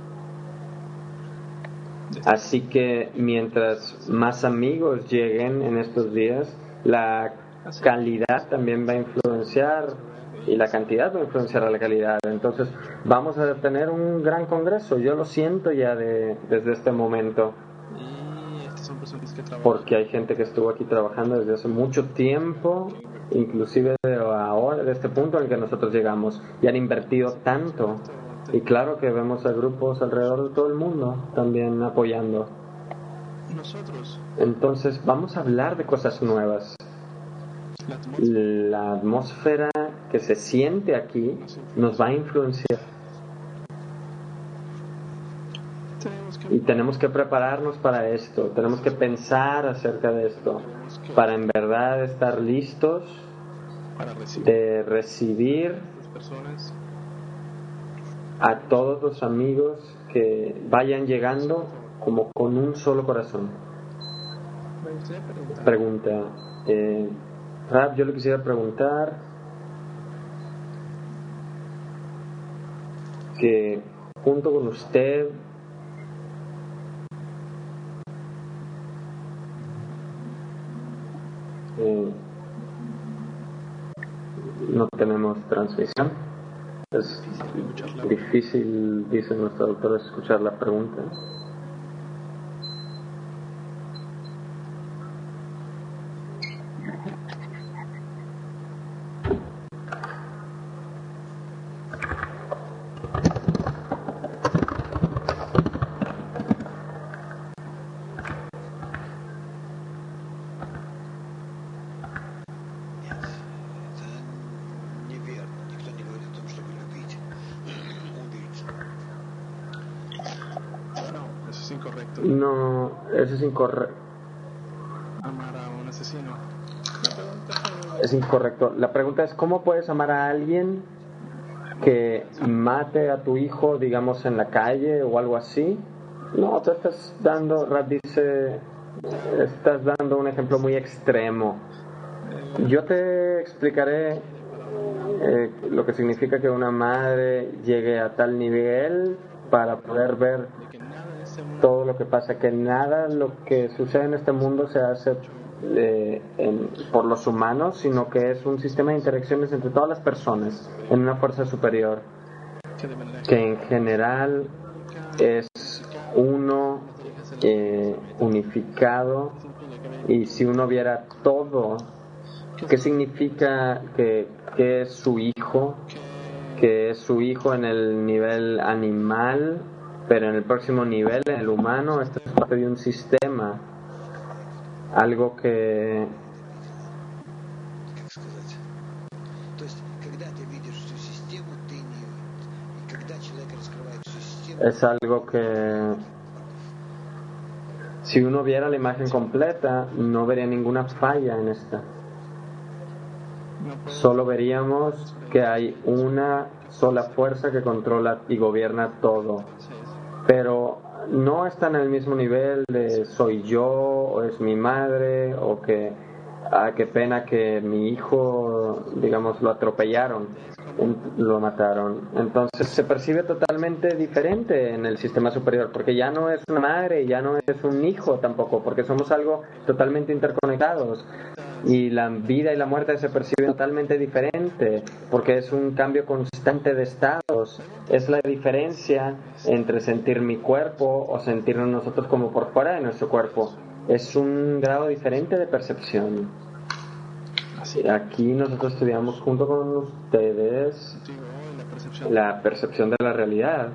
Así que mientras más amigos lleguen en estos días, la calidad también va a influenciar y la cantidad va a influenciar a la calidad. Entonces vamos a tener un gran congreso. Yo lo siento ya de, desde este momento. Porque hay gente que estuvo aquí trabajando desde hace mucho tiempo, inclusive de ahora, de este punto en el que nosotros llegamos, y han invertido tanto. Y claro que vemos a grupos alrededor de todo el mundo también apoyando. Entonces vamos a hablar de cosas nuevas. La atmósfera que se siente aquí nos va a influenciar. Y tenemos que prepararnos para esto, tenemos que pensar acerca de esto, para en verdad estar listos de recibir a todos los amigos que vayan llegando como con un solo corazón. Pregunta, eh, Rab, yo le quisiera preguntar que junto con usted Eh, no tenemos transmisión. Es difícil, dice nuestro doctor, escuchar la pregunta. No, eso es incorrecto. Amar a un asesino. La pregunta Es incorrecto. La pregunta es, ¿cómo puedes amar a alguien que mate a tu hijo, digamos, en la calle o algo así? No, tú estás dando, Rab dice, estás dando un ejemplo muy extremo. Yo te explicaré eh, lo que significa que una madre llegue a tal nivel para poder ver todo lo que pasa, que nada lo que sucede en este mundo se hace eh, en, por los humanos, sino que es un sistema de interacciones entre todas las personas en una fuerza superior, que en general es uno eh, unificado. Y si uno viera todo, ¿qué significa que, que es su hijo? Que es su hijo en el nivel animal, pero en el próximo nivel, en el humano, esto es parte de un sistema, algo que es algo que si uno viera la imagen completa no vería ninguna falla en esta. Solo veríamos que hay una sola fuerza que controla y gobierna todo, pero no está en el mismo nivel de soy yo o es mi madre o que ah, qué pena que mi hijo, digamos, lo atropellaron, lo mataron. Entonces se percibe totalmente diferente en el sistema superior, porque ya no es una madre, ya no es un hijo tampoco, porque somos algo totalmente interconectados. Y la vida y la muerte se perciben totalmente diferente, porque es un cambio constante de estados. Es la diferencia entre sentir mi cuerpo o sentirnos nosotros como por fuera de nuestro cuerpo. Es un grado diferente de percepción. Aquí nosotros estudiamos junto con ustedes la percepción de la realidad.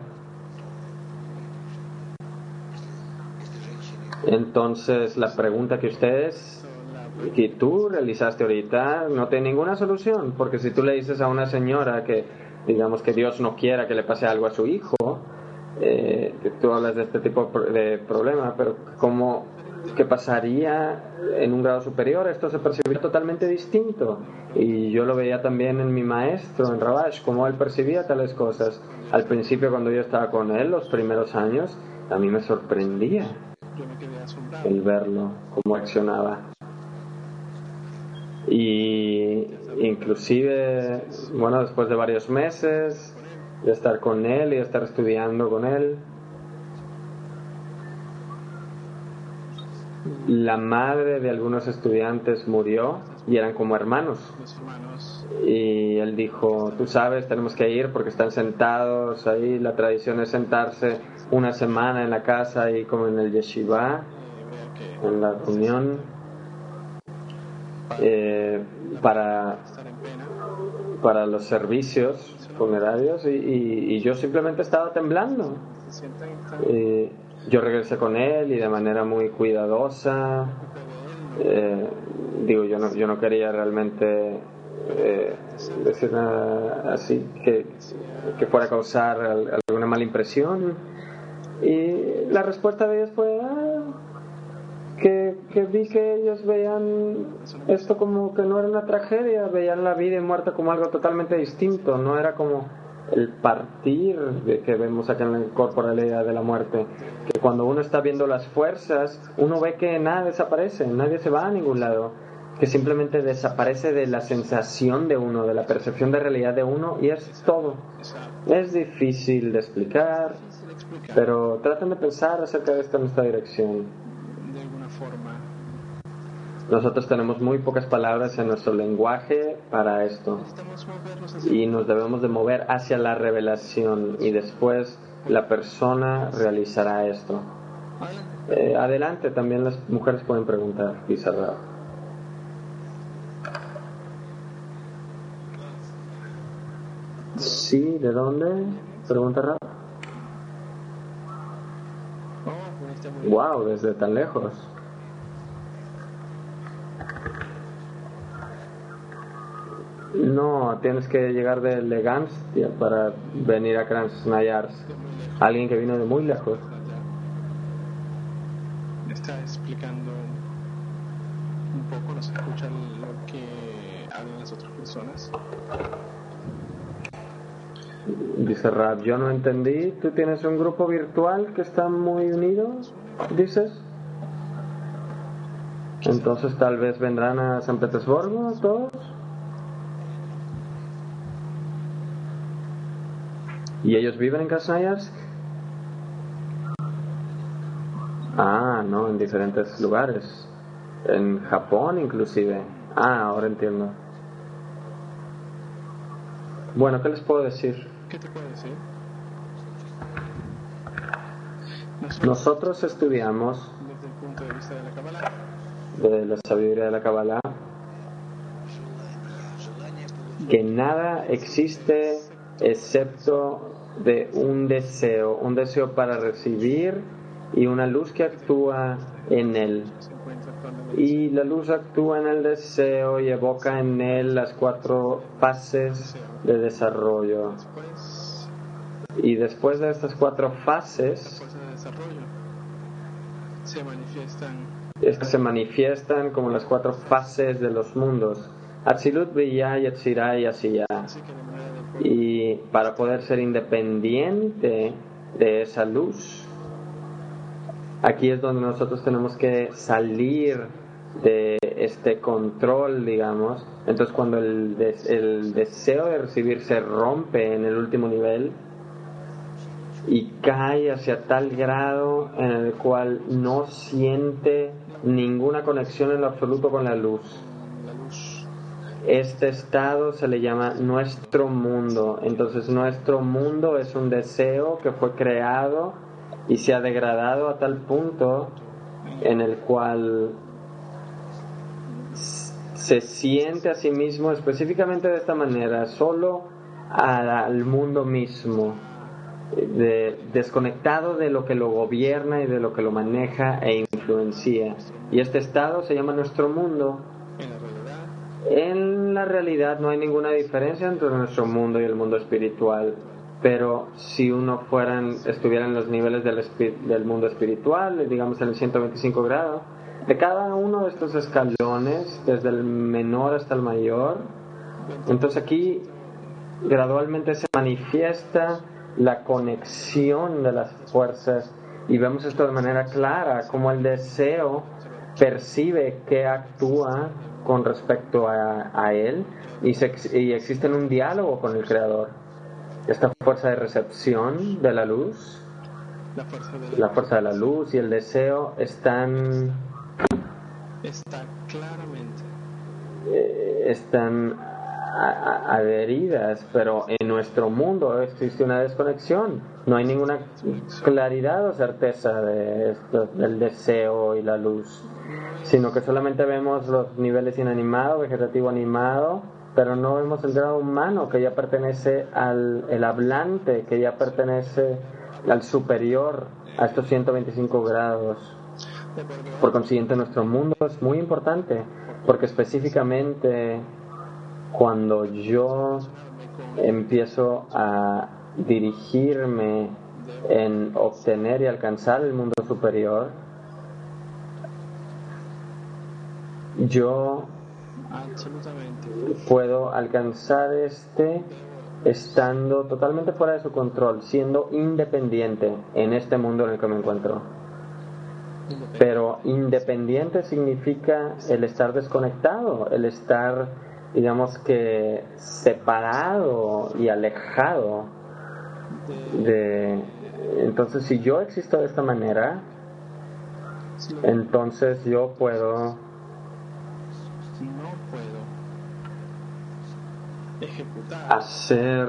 Entonces la pregunta que ustedes que tú realizaste ahorita no tiene ninguna solución, porque si tú le dices a una señora que digamos que Dios no quiera que le pase algo a su hijo, eh, que tú hablas de este tipo de problema, pero como que pasaría en un grado superior, esto se percibiría totalmente distinto. Y yo lo veía también en mi maestro, en Rabash, cómo él percibía tales cosas. Al principio, cuando yo estaba con él, los primeros años, a mí me sorprendía el verlo, cómo accionaba. Y inclusive, bueno, después de varios meses de estar con él y de estar estudiando con él, la madre de algunos estudiantes murió y eran como hermanos. Y él dijo, tú sabes, tenemos que ir porque están sentados ahí. La tradición es sentarse una semana en la casa y como en el yeshiva, en la reunión, eh, para, para los servicios funerarios. Y, y, y yo simplemente estaba temblando. Y yo regresé con él y de manera muy cuidadosa, eh, digo, yo no, yo no quería realmente eh, decir nada así que, que fuera a causar alguna mala impresión. Y la respuesta de ellos fue ah, que, que vi que ellos veían esto como que no era una tragedia, veían la vida y muerte como algo totalmente distinto, no era como el partir de que vemos acá en la corporalidad de la muerte, que cuando uno está viendo las fuerzas uno ve que nada desaparece, nadie se va a ningún lado, que simplemente desaparece de la sensación de uno, de la percepción de realidad de uno, y es todo. Es difícil de explicar, pero traten de pensar acerca de esto en esta dirección. De alguna forma. Nosotros tenemos muy pocas palabras en nuestro lenguaje para esto y nos debemos de mover hacia la revelación y después la persona realizará esto. Eh, adelante, también las mujeres pueden preguntar, Pizarra. Sí, ¿de dónde? Pregunta Rafa. Wow, desde tan lejos. No, tienes que llegar de Legans para venir a Krasnoyarsk. Alguien que vino de muy lejos. está explicando un poco, no se escucha lo que hablan las otras personas. Dice Rab, yo no entendí. ¿Tú tienes un grupo virtual que está muy unido? ¿Dices? Entonces tal vez vendrán a San Petersburgo todos. ¿Y ellos viven en Krasnoyarsk? Ah, no, en diferentes lugares. En Japón inclusive. Ah, ahora entiendo. Bueno, ¿qué les puedo decir? ¿Qué te puedo decir? Nosotros, Nosotros estudiamos desde el punto de vista de la Kabbalah, de la sabiduría de la Kabbalah, que nada existe excepto de un deseo, un deseo para recibir y una luz que actúa en él. Y la luz actúa en el deseo y evoca en él las cuatro fases de desarrollo. Y después de estas cuatro fases, se manifiestan, estas se manifiestan como las cuatro fases de los mundos: Atzilut, Briyah, Yetzirah y Asiyah. Y para poder ser independiente de esa luz, aquí es donde nosotros tenemos que salir de este control, digamos. Entonces cuando el, des- el deseo de recibir se rompe en el último nivel y cae hacia tal grado en el cual no siente ninguna conexión en lo absoluto con la luz, este estado se le llama nuestro mundo. Entonces nuestro mundo es un deseo que fue creado y se ha degradado a tal punto en el cual se siente a sí mismo específicamente de esta manera, solo al mundo mismo, de, desconectado de lo que lo gobierna y de lo que lo maneja e influencia. Y este estado se llama nuestro mundo. En la realidad no hay ninguna diferencia entre nuestro mundo y el mundo espiritual, pero si uno fueran, estuviera en los niveles del, espi- del mundo espiritual, digamos en el ciento veinticinco grado, de cada uno de estos escalones, desde el menor hasta el mayor, entonces aquí gradualmente se manifiesta la conexión de las fuerzas y vemos esto de manera clara, como el deseo percibe que actúa con respecto a, a él y, se, y existe un diálogo con el Creador. Esta fuerza de recepción de la luz, la fuerza de la, la fuerza de la luz y el deseo están está claramente eh, están a, a, adheridas, pero en nuestro mundo existe una desconexión. No hay ninguna claridad o certeza de esto, del deseo y la luz, sino que solamente vemos los niveles inanimado, vegetativo, animado, pero no vemos el grado humano que ya pertenece al el hablante, que ya pertenece al superior a estos ciento veinticinco grados. Por consiguiente, nuestro mundo es muy importante, porque específicamente cuando yo empiezo a dirigirme en obtener y alcanzar el mundo superior, yo puedo alcanzar este estando totalmente fuera de su control, siendo independiente en este mundo en el que me encuentro. Pero independiente significa el estar desconectado, el estar, digamos que, separado y alejado de... Entonces, si yo existo de esta manera, entonces yo puedo no puedo ejecutar hacer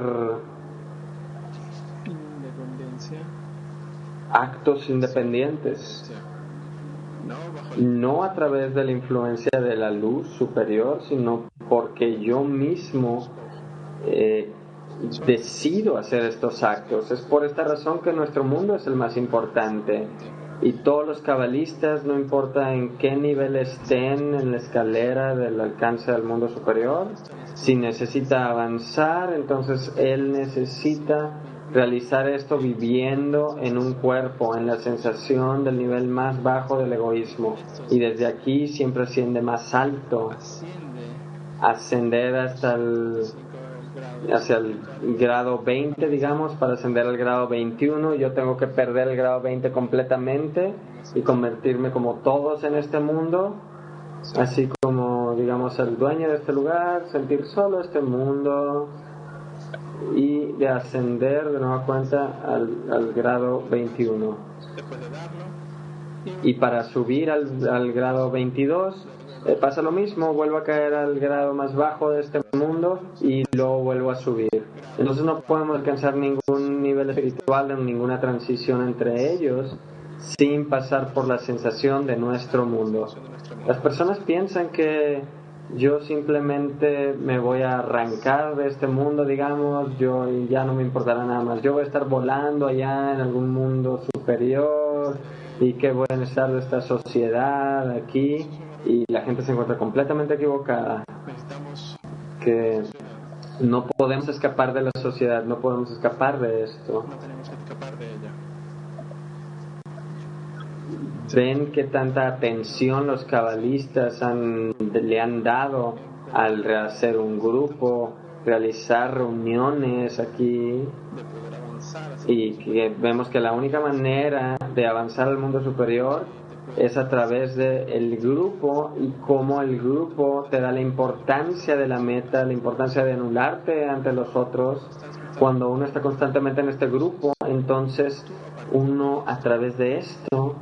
independencia, actos independientes, no bajo no a través de la influencia de la luz superior, sino porque yo mismo eh, decido hacer estos actos. Es por esta razón que nuestro mundo es el más importante. Y todos los cabalistas, no importa en qué nivel estén en la escalera del alcance del mundo superior, si necesita avanzar, entonces él necesita realizar esto viviendo en un cuerpo, en la sensación del nivel más bajo del egoísmo. Y desde aquí siempre asciende más alto, ascender hasta el, hacia el grado veinte, digamos. Para ascender al grado veintiuno yo tengo que perder el grado veinte completamente y convertirme como todos en este mundo, así como, digamos, el dueño de este lugar, sentir solo este mundo, y de ascender de nueva cuenta al, al grado veintiuno. Y para subir al, al grado veintidós eh, pasa lo mismo, vuelvo a caer al grado más bajo de este mundo y luego vuelvo a subir. Entonces no podemos alcanzar ningún nivel espiritual, ninguna transición entre ellos sin pasar por la sensación de nuestro mundo. Las personas piensan que yo simplemente me voy a arrancar de este mundo, digamos, yo ya no me importará nada más. Yo voy a estar volando allá en algún mundo superior y qué bienestar de esta sociedad aquí. Y la gente se encuentra completamente equivocada. Que no podemos escapar de la sociedad, no podemos escapar de esto. No tenemos que escapar de ella. Ven que tanta atención los cabalistas han, le han dado al hacer un grupo, realizar reuniones aquí, y que vemos que la única manera de avanzar al mundo superior es a través del grupo, y cómo el grupo te da la importancia de la meta, la importancia de anularte ante los otros. Cuando uno está constantemente en este grupo, entonces uno a través de esto,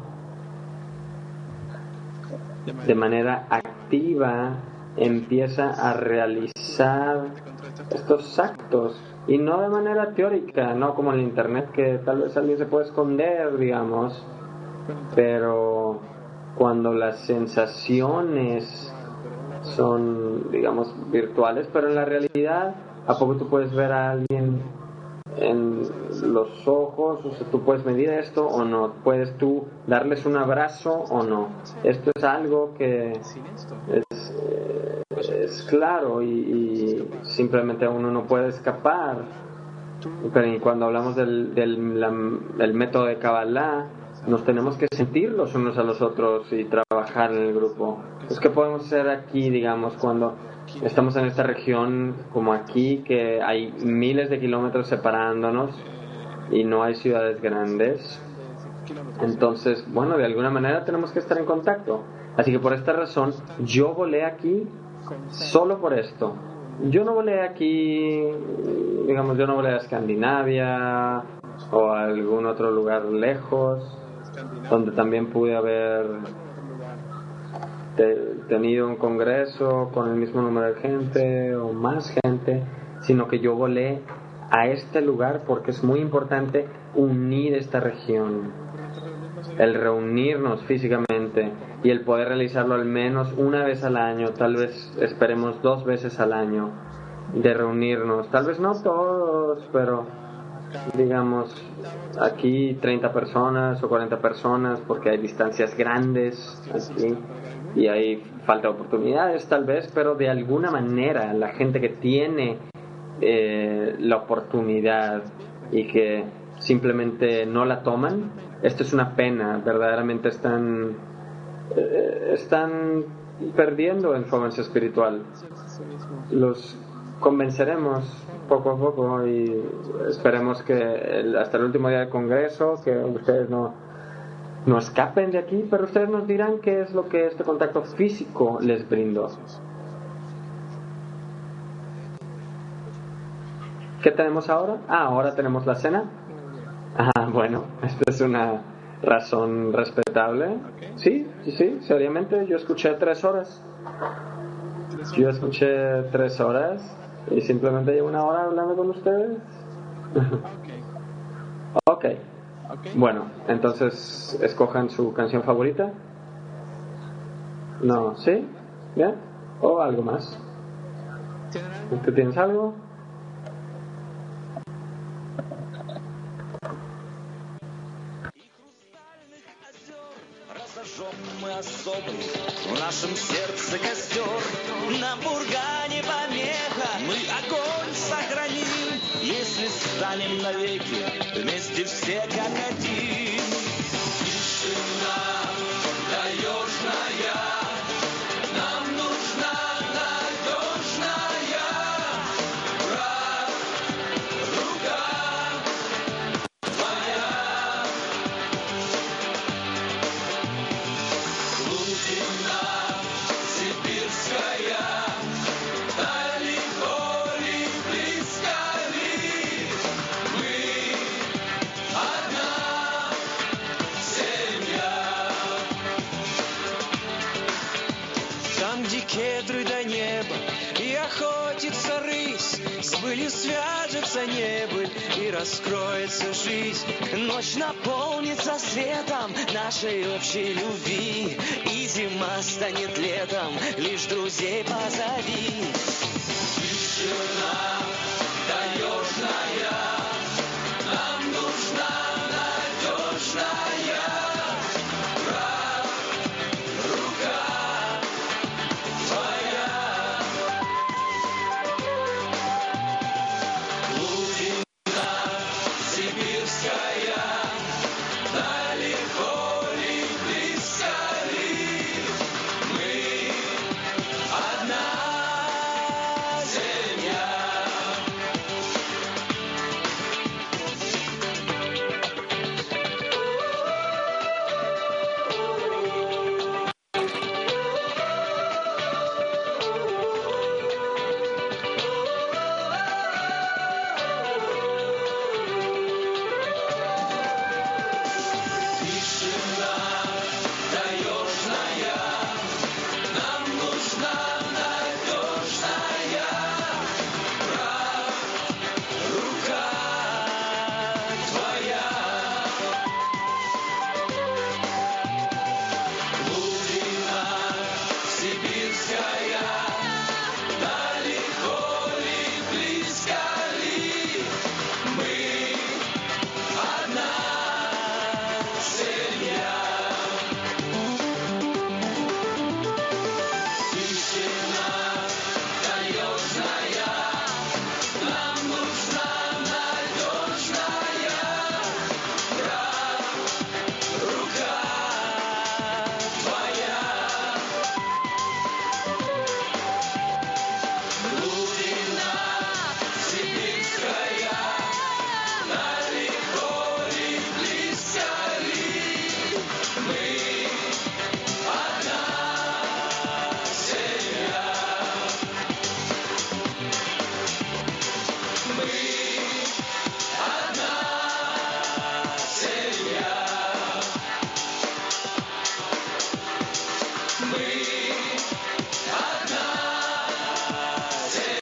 de manera activa, empieza a realizar estos actos, y no de manera teórica, no como en el internet, que tal vez alguien se puede esconder, digamos, pero cuando las sensaciones son, digamos, virtuales, pero en la realidad, ¿a poco tú puedes ver a alguien en los ojos? O sea, tú puedes medir esto o no, puedes tú darles un abrazo o no. Esto es algo que es, es claro, y, y simplemente uno no puede escapar. Pero y cuando hablamos del, del, la, del método de Kabbalah, nos tenemos que sentir los unos a los otros y trabajar en el grupo. Pues, ¿qué podemos hacer aquí, digamos, cuando estamos en esta región como aquí, que hay miles de kilómetros separándonos y no hay ciudades grandes? Entonces, bueno, de alguna manera tenemos que estar en contacto. Así que por esta razón, yo volé aquí solo por esto. Yo no volé aquí, digamos, yo no volé a Escandinavia o a algún otro lugar lejos, donde también pude haber te, tenido un congreso con el mismo número de gente o más gente, sino que yo volé a este lugar porque es muy importante unir esta región, el reunirnos físicamente y el poder realizarlo al menos una vez al año, tal vez esperemos dos veces al año, de reunirnos, tal vez no todos, pero digamos aquí treinta personas o cuarenta personas, porque hay distancias grandes aquí y hay falta de oportunidades tal vez, pero de alguna manera la gente que tiene eh, la oportunidad y que simplemente no la toman, esto es una pena, verdaderamente están eh, están perdiendo influencia espiritual. Los convenceremos poco a poco y esperemos que el, hasta el último día del congreso, que ustedes no, no escapen de aquí, pero ustedes nos dirán qué es lo que este contacto físico les brindó. ¿Qué tenemos ahora? Ah, ahora tenemos la cena. Ah, bueno, esta es una razón respetable. Sí, sí, sí, seriamente, yo escuché tres horas. Yo escuché tres horas y simplemente llevo una hora hablando con ustedes. Ok. Bueno, entonces escojan su canción favorita. No, ¿sí? ¿Bien? ¿O algo más? ¿Tú tienes algo? Мы особые В нашем сердце костер, на бургане помеха. Мы огонь сохраним, если станем навеки вместе все как один. Тишина таежная, нам нужна надежная рука твоя. Глубина сибирская, далеко ли, близко ли, мы одна семья. Там, где кедры до неба и охотится рысь, с былью свяжется небыль и раскроется жизнь. Ночь наполнится светом нашей общей любви, и зима станет летом, лишь друзей позови. Тишина